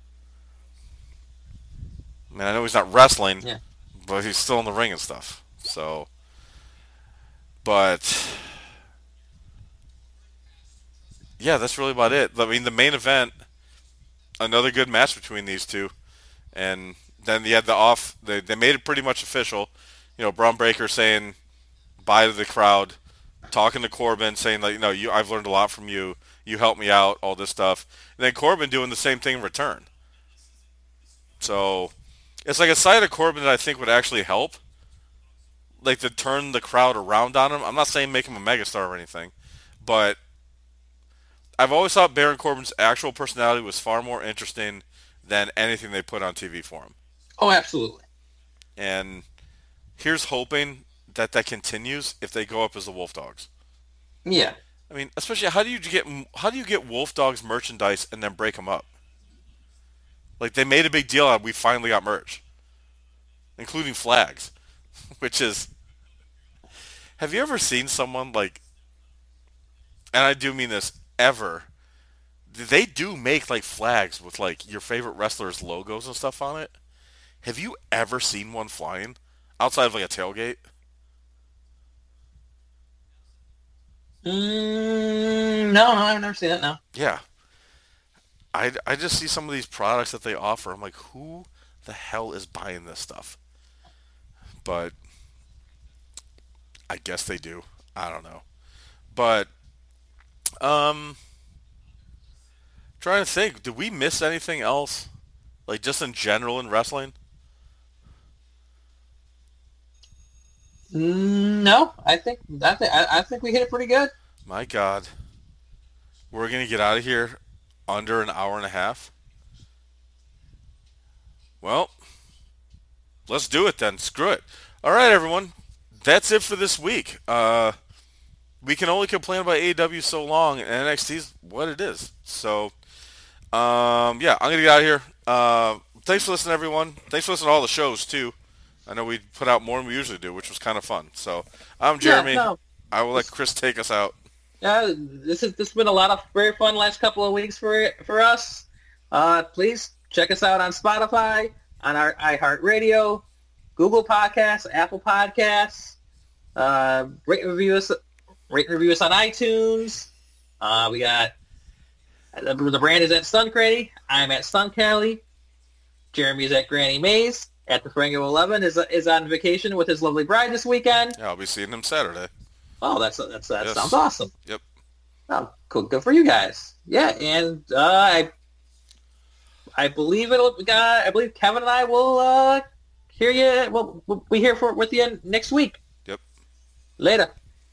I mean, I know he's not wrestling,
Yeah.
but he's still in the ring and stuff. So, but yeah, that's really about it. I mean, the main event, another good match between these two, and then you had the off. They made it pretty much official. Braun Breaker saying bye to the crowd, talking to Corbin, saying like, I've learned a lot from you. You helped me out, all this stuff. And then Corbin doing the same thing in return. So it's like a side of Corbin that I think would actually help, like to turn the crowd around on him. I'm not saying make him a megastar or anything, but I've always thought Baron Corbin's actual personality was far more interesting than anything they put on TV for him.
Oh, absolutely.
And here's hoping that continues if they go up as the Wolf Dogs.
Yeah.
I mean, especially how do you get Wolf Dogs merchandise and then break them up? Like they made a big deal out of we finally got merch, including flags, which is. Have you ever seen someone like? And I do mean this ever. They do make like flags with like your favorite wrestlers' logos and stuff on it. Have you ever seen one flying outside of like a tailgate?
No, I've never seen it. No.
Yeah. I just see some of these products that they offer. I'm like, who the hell is buying this stuff? But I guess they do. I don't know. But um, trying to think, did we miss anything else? Like just in general in wrestling?
No, I think we hit it pretty good.
My God, we're gonna get out of here under an hour and a half. Well, let's do it then. Screw it. All right, everyone. That's it for this week. We can only complain about AEW so long, and NXT's what it is. So, yeah, I'm gonna get out of here. Thanks for listening, everyone. Thanks for listening to all the shows too. I know we put out more than we usually do, which was kind of fun. So, I'm
Yeah.
Jeremy.
No.
I will let Chris take us out.
This has been a lot of very fun last couple of weeks for us. Please check us out on Spotify, on our iHeartRadio, Google Podcasts, Apple Podcasts. Rate and review us on iTunes. We got the brand is at Stuncrady. I'm at Stuncally. Jeremy is at Granny Mays. At the Frango 11 is on vacation with his lovely bride this weekend.
Yeah, I'll be seeing him Saturday.
Oh, that
Yes.
sounds awesome.
Yep.
Oh, cool. Good for you guys. Yeah, and I believe I believe Kevin and I will hear you. We'll be here with you next week.
Yep.
Later.